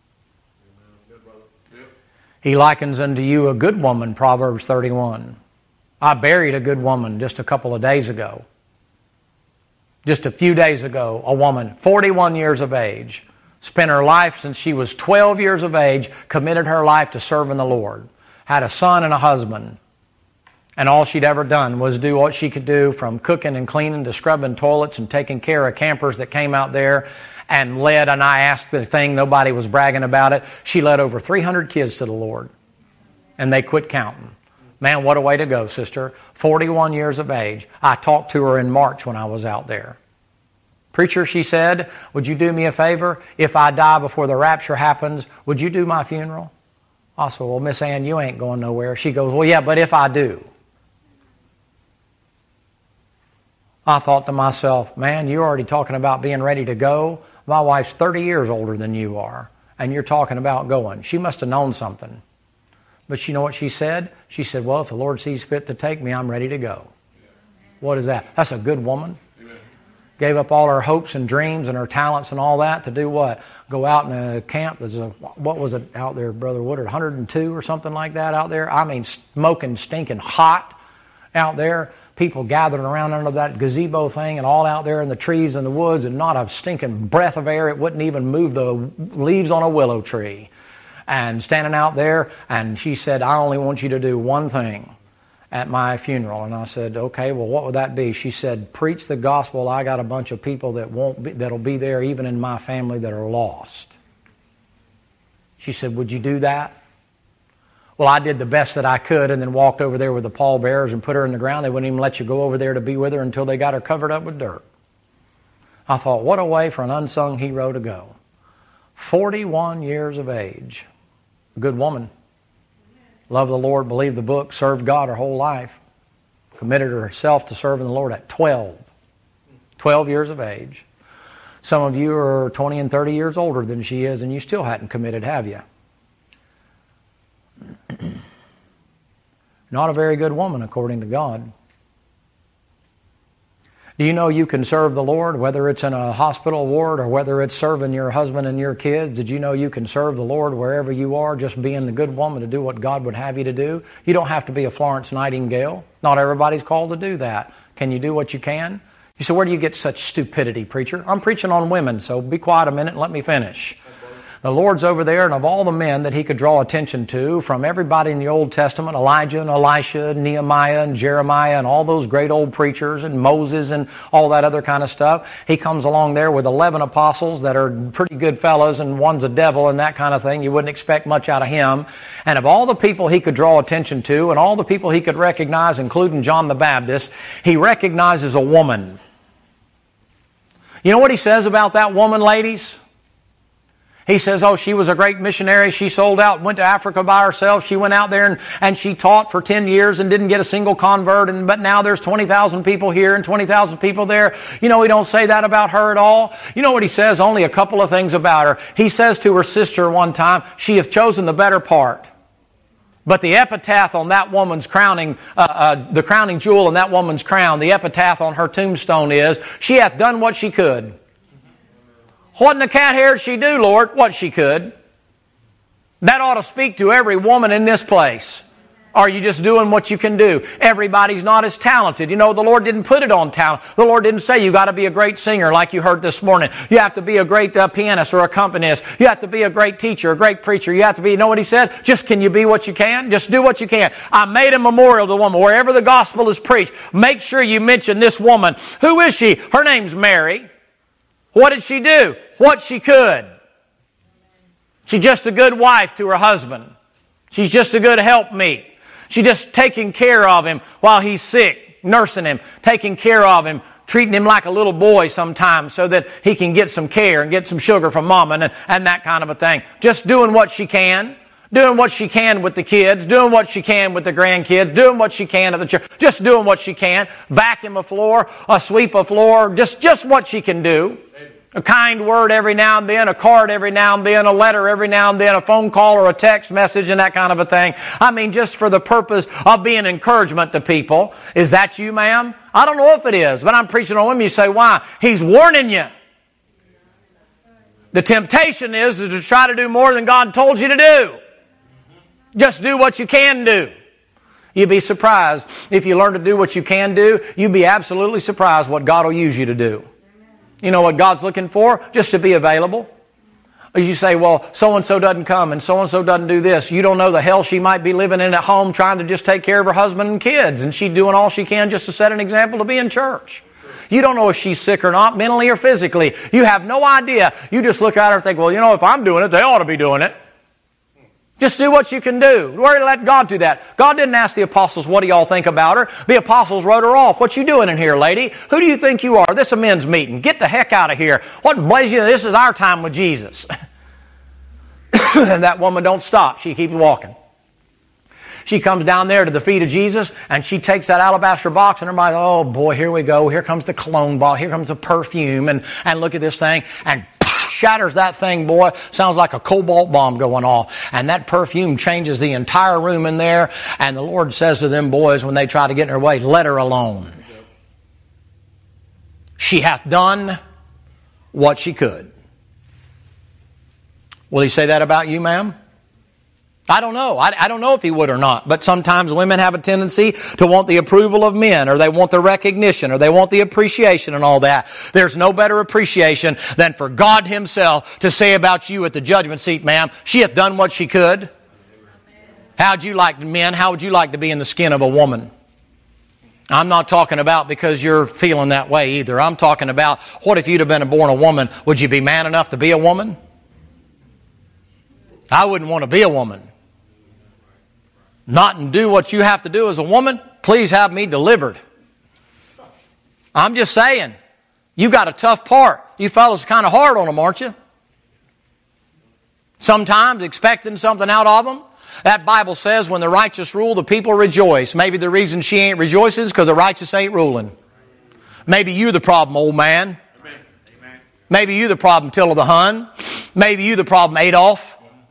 A: He likens unto you a good woman, Proverbs 31. I buried a good woman just a couple of days ago. Just a few days ago, a woman, 41 years of age, spent her life since she was 12 years of age, committed her life to serving the Lord. Had a son and a husband. And all she'd ever done was do what she could do, from cooking and cleaning to scrubbing toilets and taking care of campers that came out there, and led, and I asked the thing, nobody was bragging about it, she led over 300 kids to the Lord. And they quit counting. Man, what a way to go, sister. 41 years of age. I talked to her in March when I was out there. Preacher, she said, would you do me a favor? If I die before the rapture happens, would you do my funeral? I said, well, Miss Ann, you ain't going nowhere. She goes, well, yeah, but if I do. I thought to myself, man, you're already talking about being ready to go. My wife's 30 years older than you are, and you're talking about going. She must have known something. But you know what she said? She said, well, if the Lord sees fit to take me, I'm ready to go. What is that? That's a good woman. Amen. Gave up all her hopes and dreams and her talents and all that to do what? Go out in a camp. What was it out there, Brother Woodard? 102 or something like that out there? I mean, smoking, stinking hot out there. People gathering around under that gazebo thing and all out there in the trees and the woods, and not a stinking breath of air. It wouldn't even move the leaves on a willow tree. And standing out there, and she said, I only want you to do one thing at my funeral. And I said, okay, well, what would that be? She said, preach the gospel. I got a bunch of people that'll be there, even in my family, that are lost. She said, would you do that? Well, I did the best that I could, and then walked over there with the pallbearers and put her in the ground. They wouldn't even let you go over there to be with her until they got her covered up with dirt. I thought, what a way for an unsung hero to go. 41 years of age. A good woman. Loved the Lord, believed the book, served God her whole life. Committed herself to serving the Lord at 12. 12 years of age. Some of you are 20 and 30 years older than she is, and you still hadn't committed, have you? Not a very good woman, according to God. Do you know you can serve the Lord, whether it's in a hospital ward or whether it's serving your husband and your kids? Did you know you can serve the Lord wherever you are, just being the good woman to do what God would have you to do? You don't have to be a Florence Nightingale. Not everybody's called to do that. Can you do what you can? You say, where do you get such stupidity, preacher? I'm preaching on women, so be quiet a minute and let me finish. The Lord's over there, and of all the men that He could draw attention to, from everybody in the Old Testament, Elijah and Elisha, and Nehemiah and Jeremiah, and all those great old preachers, and Moses and all that other kind of stuff, He comes along there with 11 apostles that are pretty good fellas, and one's a devil and that kind of thing. You wouldn't expect much out of him. And of all the people He could draw attention to, and all the people He could recognize, including John the Baptist, He recognizes a woman. You know what He says about that woman, ladies? He says, oh, she was a great missionary. She sold out, went to Africa by herself. She went out there and she taught for 10 years and didn't get a single convert. But now there's 20,000 people here and 20,000 people there. You know, He don't say that about her at all. You know what He says? Only a couple of things about her. He says to her sister one time, she hath chosen the better part. But the epitaph on that woman's crowning, the crowning jewel in that woman's crown, the epitaph on her tombstone is, she hath done what she could. What in the cat hair did she do, Lord? What she could. That ought to speak to every woman in this place. Are you just doing what you can do? Everybody's not as talented. You know, the Lord didn't put it on talent. The Lord didn't say you got to be a great singer like you heard this morning. You have to be a great pianist or accompanist. You have to be a great teacher, a great preacher. You have to be, you know what He said? Just can you be what you can? Just do what you can. I made a memorial to the woman. Wherever the gospel is preached, make sure you mention this woman. Who is she? Her name's Mary. What did she do? What she could. She's just a good wife to her husband. She's just a good helpmeet. She's just taking care of him while he's sick, nursing him, taking care of him, treating him like a little boy sometimes so that he can get some care and get some sugar from Mama and that kind of a thing. Just doing what she can. Doing what she can with the kids, doing what she can with the grandkids, doing what she can at the church, just doing what she can. Vacuum a floor, sweep a floor, just what she can do. A kind word every now and then, a card every now and then, a letter every now and then, a phone call or a text message and that kind of a thing. I mean, just for the purpose of being encouragement to people. Is that you, ma'am? I don't know if it is, but I'm preaching on women. You say, why? He's warning you. The temptation is to try to do more than God told you to do. Just do what you can do. You'd be surprised. If you learn to do what you can do, you'd be absolutely surprised what God will use you to do. You know what God's looking for? Just to be available. As you say, well, so-and-so doesn't come and so-and-so doesn't do this. You don't know the hell she might be living in at home trying to just take care of her husband and kids, and she's doing all she can just to set an example to be in church. You don't know if she's sick or not, mentally or physically. You have no idea. You just look at her and think, well, you know, if I'm doing it, they ought to be doing it. Just do what you can do. Where did let God do that? God didn't ask the apostles, what do y'all think about her? The apostles wrote her off. What you doing in here, lady? Who do you think you are? This is a men's meeting. Get the heck out of here. What blaze you? This is our time with Jesus. And that woman don't stop. She keeps walking. She comes down there to the feet of Jesus, and she takes that alabaster box, and everybody, oh boy, here we go. Here comes the cologne bottle. Here comes the perfume, and look at this thing, and shatters that thing, boy. Sounds like a cobalt bomb going off. And that perfume changes the entire room in there, and the Lord says to them boys when they try to get in her way, let her alone. She hath done what she could. Will He say that about you, ma'am? I don't know. I don't know if He would or not. But sometimes women have a tendency to want the approval of men, or they want the recognition, or they want the appreciation and all that. There's no better appreciation than for God Himself to say about you at the judgment seat, ma'am, she hath done what she could. How'd you like, men, how would you like to be in the skin of a woman? I'm not talking about because you're feeling that way either. I'm talking about, what if you'd have been born a woman? Would you be man enough to be a woman? I wouldn't want to be a woman. Not and do what you have to do as a woman. Please have me delivered. I'm just saying, you got a tough part. You fellas are kind of hard on them, aren't you? Sometimes expecting something out of them. That Bible says when the righteous rule, the people rejoice. Maybe the reason she ain't rejoicing is because the righteous ain't ruling. Maybe you're the problem, old man. Maybe you're the problem, Tilla the Hun. Maybe you're the problem, Adolf.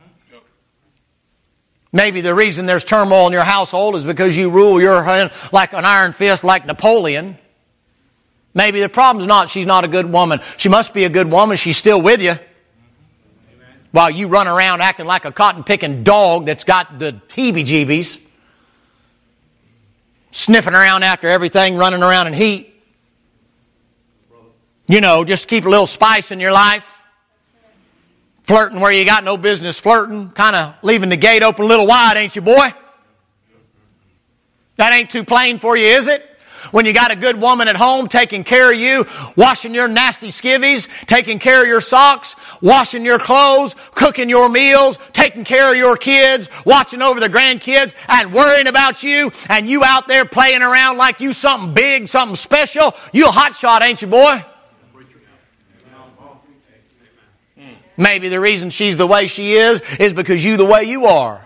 A: Maybe the reason there's turmoil in your household is because you rule your hand like an iron fist like Napoleon. Maybe the problem's not she's not a good woman. She must be a good woman. She's still with you. While you run around acting like a cotton-picking dog that's got the heebie-jeebies. Sniffing around after everything, running around in heat. You know, just keep a little spice in your life. Flirting where you got no business flirting. Kind of leaving the gate open a little wide, ain't you, boy? That ain't too plain for you, is it? When you got a good woman at home taking care of you, washing your nasty skivvies, taking care of your socks, washing your clothes, cooking your meals, taking care of your kids, watching over the grandkids, and worrying about you, and you out there playing around like you something big, something special. You a hot shot, ain't you, boy? Maybe the reason she's the way she is because you the way you are.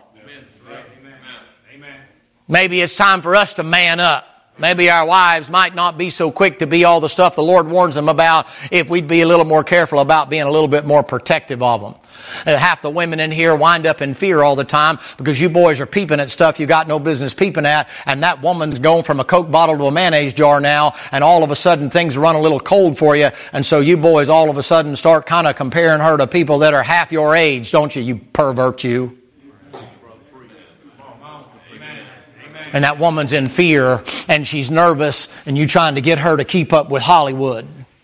A: Maybe it's time for us to man up. Maybe our wives might not be so quick to be all the stuff the Lord warns them about if we'd be a little more careful about being a little bit more protective of them. Half the women in here wind up in fear all the time because you boys are peeping at stuff you got no business peeping at, and that woman's going from a Coke bottle to a mayonnaise jar now, and all of a sudden things run a little cold for you, and so you boys all of a sudden start kind of comparing her to people that are half your age, don't you, you pervert you? And that woman's in fear, and she's nervous, and you're trying to get her to keep up with Hollywood.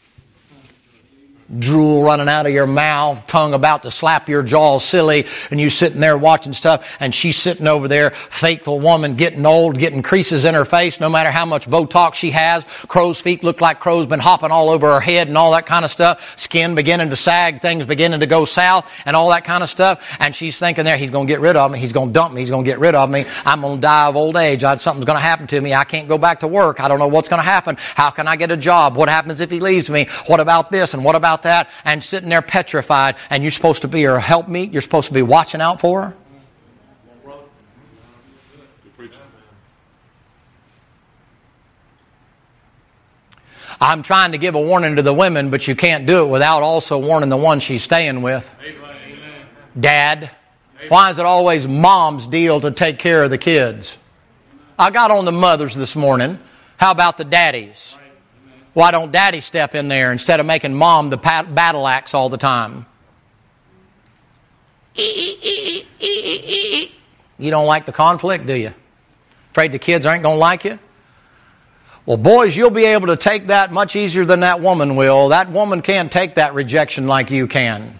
A: Drool running out of your mouth, tongue about to slap your jaw silly, and you sitting there watching stuff, and she's sitting over there, faithful woman, getting old, getting creases in her face, no matter how much Botox she has. Crow's feet look like crows been hopping all over her head and all that kind of stuff. Skin beginning to sag, things beginning to go south, and all that kind of stuff. And she's thinking there, he's going to get rid of me, he's going to dump me, he's going to get rid of me. I'm going to die of old age. Something's going to happen to me. I can't go back to work. I don't know what's going to happen. How can I get a job? What happens if he leaves me? What about this and what about that? And sitting there petrified, and you're supposed to be her helpmeet. You're supposed to be watching out for her. I'm trying to give a warning to the women, but you can't do it without also warning the one she's staying with. Amen. Dad. Amen. Why is it always mom's deal to take care of the kids? I got on the mothers this morning. How about the daddies? Why don't daddy step in there instead of making mom the battle axe all the time? You don't like the conflict, do you? Afraid the kids aren't going to like you? Well, boys, you'll be able to take that much easier than that woman will. That woman can't take that rejection like you can.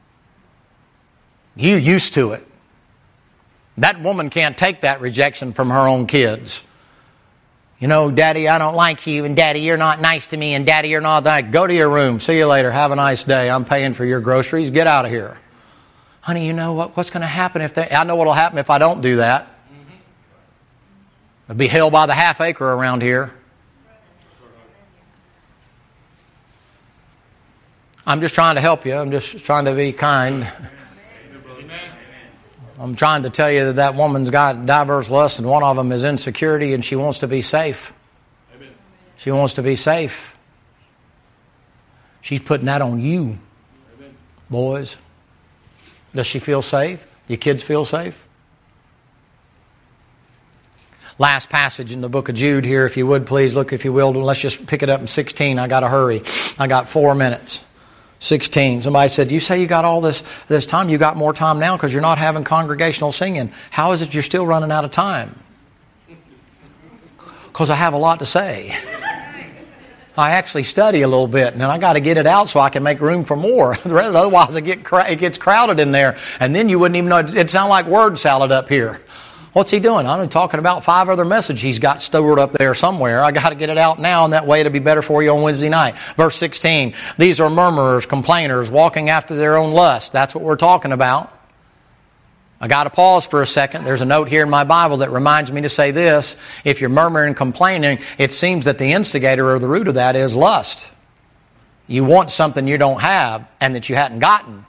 A: You're used to it. That woman can't take that rejection from her own kids. You know, Daddy, I don't like you, and Daddy, you're not nice to me, and Daddy, you're not that. Go to your room. See you later. Have a nice day. I'm paying for your groceries. Get out of here. Honey, you know what's going to happen if I know what'll happen if I don't do that. I'll be held by the half acre around here. I'm just trying to help you. I'm just trying to be kind. I'm trying to tell you that woman's got diverse lusts, and one of them is insecurity, and she wants to be safe. Amen. She wants to be safe. She's putting that on you, amen. Boys. Does she feel safe? Do your kids feel safe? Last passage in the book of Jude here, if you would, please look, if you will. Let's just pick it up in 16. I got to hurry. I got 4 minutes. 16. Somebody said, you say you got all this time. You got more time now because you're not having congregational singing. How is it you're still running out of time? Because I have a lot to say. I actually study a little bit, and then I got to get it out so I can make room for more. Otherwise, it gets crowded in there, and then you wouldn't even know. It'd sound like word salad up here. What's he doing? I'm talking about 5 other messages he's got stored up there somewhere. I got to get it out now, and that way it'll be better for you on Wednesday night. Verse 16, these are murmurers, complainers, walking after their own lust. That's what we're talking about. I got to pause for a second. There's a note here in my Bible that reminds me to say this. If you're murmuring and complaining, it seems that the instigator or the root of that is lust. You want something you don't have and that you hadn't gotten.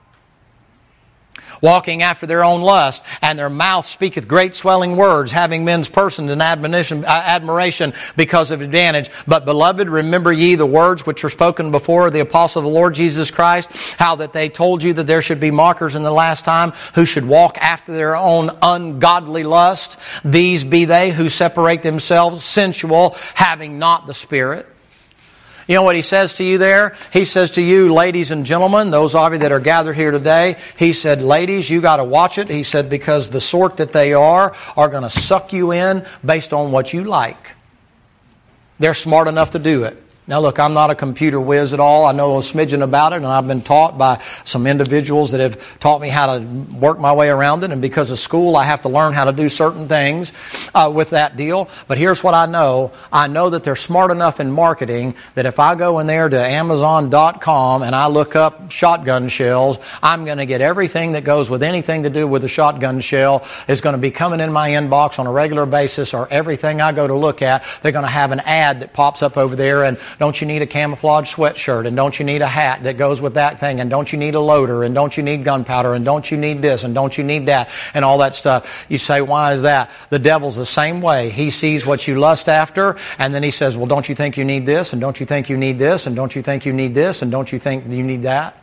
A: Walking after their own lust, and their mouth speaketh great swelling words, having men's persons in admiration because of advantage. But, beloved, remember ye the words which were spoken before of the apostle of the Lord Jesus Christ, how that they told you that there should be mockers in the last time, who should walk after their own ungodly lust. These be they who separate themselves sensual, having not the Spirit. You know what he says to you there? He says to you, ladies and gentlemen, those of you that are gathered here today, he said, ladies, you got to watch it. He said, because the sort that they are going to suck you in based on what you like. They're smart enough to do it. Now look, I'm not a computer whiz at all. I know a smidgen about it, and I've been taught by some individuals that have taught me how to work my way around it, and because of school I have to learn how to do certain things with that deal. But here's what I know. I know that they're smart enough in marketing that if I go in there to Amazon.com and I look up shotgun shells, I'm going to get everything that goes with anything to do with a shotgun shell is going to be coming in my inbox on a regular basis, or everything I go to look at, they're going to have an ad that pops up over there, and don't you need a camouflage sweatshirt? And don't you need a hat that goes with that thing? And don't you need a loader? And don't you need gunpowder? And don't you need this? And don't you need that? And all that stuff. You say, why is that? The devil's the same way. He sees what you lust after, and then he says, well, don't you think you need this? And don't you think you need this? And don't you think you need this? And don't you think you need that?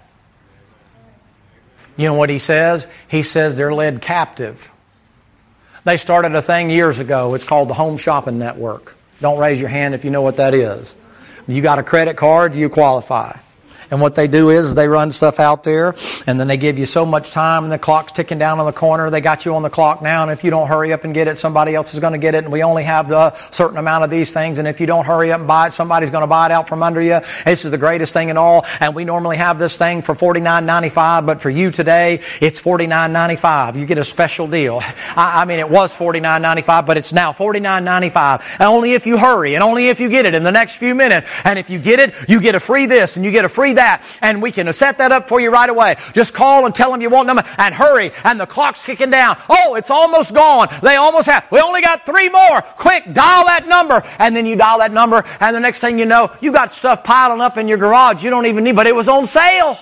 A: You know what he says? He says they're led captive. They started a thing years ago. It's called the Home Shopping Network. Don't raise your hand if you know what that is. You got a credit card, you qualify. And what they do is they run stuff out there, and then they give you so much time, and the clock's ticking down on the corner. They got you on the clock now, and if you don't hurry up and get it, somebody else is going to get it, and we only have a certain amount of these things, and if you don't hurry up and buy it, somebody's going to buy it out from under you. This is the greatest thing in all, and we normally have this thing for $49.95, but for you today, it's $49.95. You get a special deal. I mean, it was $49.95, but it's now $49.95. And only if you hurry, and only if you get it in the next few minutes. And if you get it, you get a free this, and you get a free that, and we can set that up for you right away. Just call and tell them you want them, and hurry, and the clock's kicking down. Oh, it's almost gone. They almost have. We only got 3 more. Quick, dial that number. And then you dial that number, and the next thing you know, you got stuff piling up in your garage you don't even need, but it was on sale.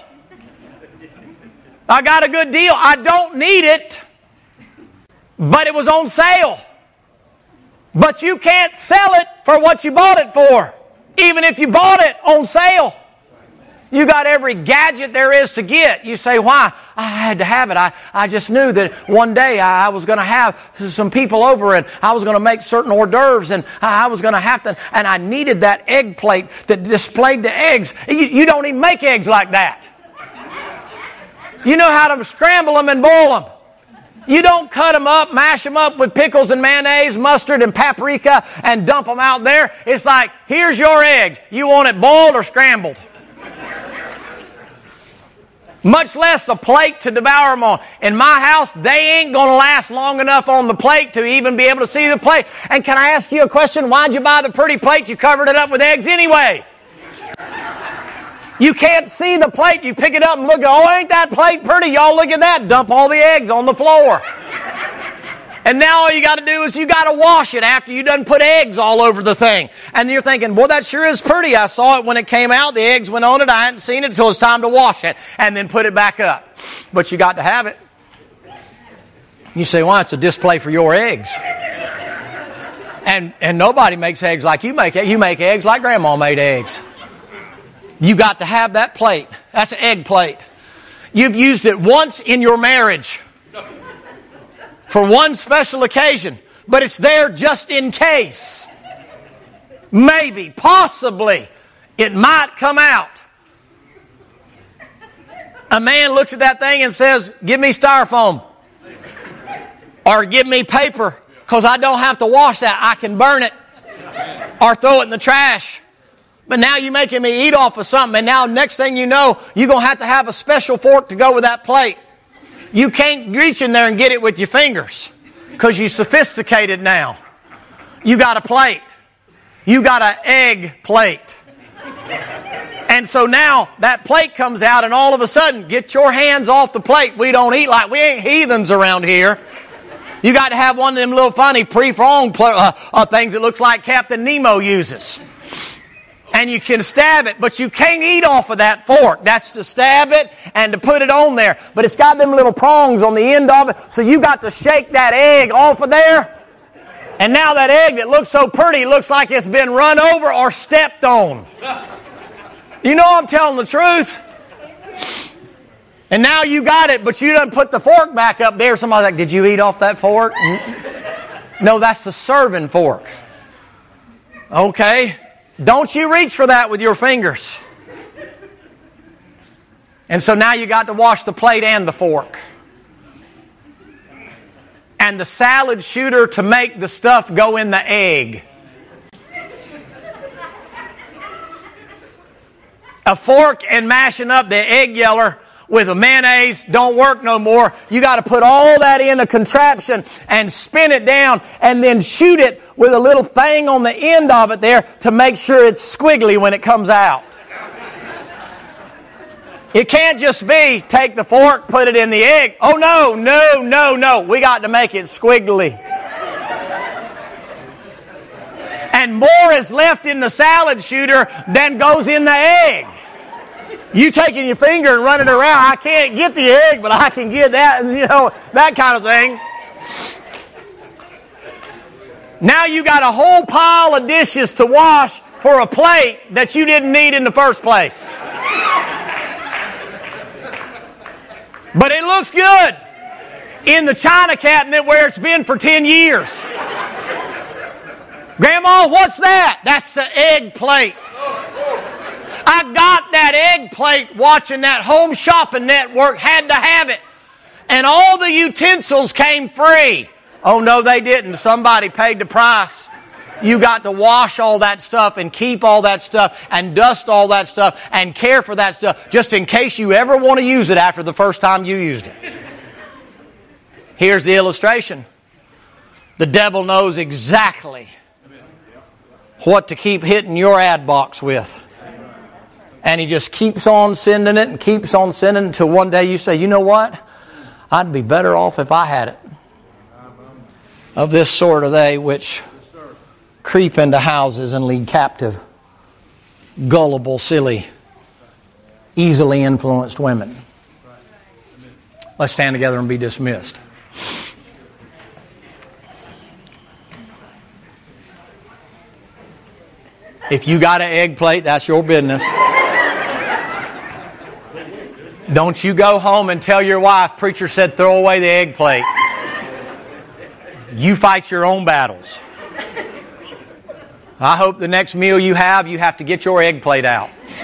A: I got a good deal. I don't need it, but it was on sale. But you can't sell it for what you bought it for, even if you bought it on sale. You got every gadget there is to get. You say, why? I had to have it. I just knew that one day I was going to have some people over, and I was going to make certain hors d'oeuvres, and I was going to have to, and I needed that egg plate that displayed the eggs. You don't even make eggs like that. You know how to scramble them and boil them. You don't cut them up, mash them up with pickles and mayonnaise, mustard and paprika, and dump them out there. It's like, here's your eggs. You want it boiled or scrambled? Much less a plate to devour them on. In my house, they ain't going to last long enough on the plate to even be able to see the plate. And can I ask you a question? Why'd you buy the pretty plate? You covered it up with eggs anyway. You can't see the plate. You pick it up and look, oh, ain't that plate pretty? Y'all look at that. Dump all the eggs on the floor. And now all you got to do is you got to wash it after you done put eggs all over the thing. And you're thinking, well, that sure is pretty. I saw it when it came out. The eggs went on it. I hadn't seen it until it's time to wash it. And then put it back up. But you got to have it. You say, well, it's a display for your eggs. And nobody makes eggs like you make eggs. You make eggs like Grandma made eggs. You got to have that plate. That's an egg plate. You've used it once in your marriage for one special occasion, but it's there just in case. Maybe, possibly, it might come out. A man looks at that thing and says, give me styrofoam. Or give me paper, because I don't have to wash that. I can burn it. Or throw it in the trash. But now you're making me eat off of something, and now next thing you know, you're going to have a special fork to go with that plate. You can't reach in there and get it with your fingers because you're sophisticated now. You got a plate. You got an egg plate. And so now that plate comes out, and all of a sudden, get your hands off the plate. We don't eat like, we ain't heathens around here. You got to have one of them little funny pre-pronged things that looks like Captain Nemo uses. And you can stab it, but you can't eat off of that fork. That's to stab it and to put it on there. But it's got them little prongs on the end of it, so you got to shake that egg off of there. And now that egg that looks so pretty looks like it's been run over or stepped on. You know I'm telling the truth. And now you got it, but you done put the fork back up there. Somebody's like, did you eat off that fork? No, that's the serving fork. Okay. Don't you reach for that with your fingers. And so now you got to wash the plate and the fork. And the salad shooter to make the stuff go in the egg. A fork and mashing up the egg yeller with a mayonnaise don't work no more. You got to put all that in a contraption and spin it down and then shoot it with a little thing on the end of it there to make sure it's squiggly when it comes out. It can't just be take the fork, put it in the egg. Oh no. We got to make it squiggly. And more is left in the salad shooter than goes in the egg. You taking your finger and running around, I can't get the egg, but I can get that, and that kind of thing. Now you got a whole pile of dishes to wash for a plate that you didn't need in the first place. But it looks good in the china cabinet where it's been for 10 years. Grandma, what's that? That's the egg plate. I got that egg plate watching that Home Shopping Network, had to have it. And all the utensils came free. Oh, no, they didn't. Somebody paid the price. You got to wash all that stuff and keep all that stuff and dust all that stuff and care for that stuff just in case you ever want to use it after the first time you used it. Here's the illustration. The devil knows exactly what to keep hitting your ad box with. And he just keeps on sending it and keeps on sending it until one day you say, you know what? I'd be better off if I had it. Of this sort are they which creep into houses and lead captive gullible, silly, easily influenced women. Let's stand together and be dismissed. If you got an egg plate, that's your business. Don't you go home and tell your wife, preacher said throw away the egg plate. You fight your own battles. I hope the next meal you have to get your egg plate out.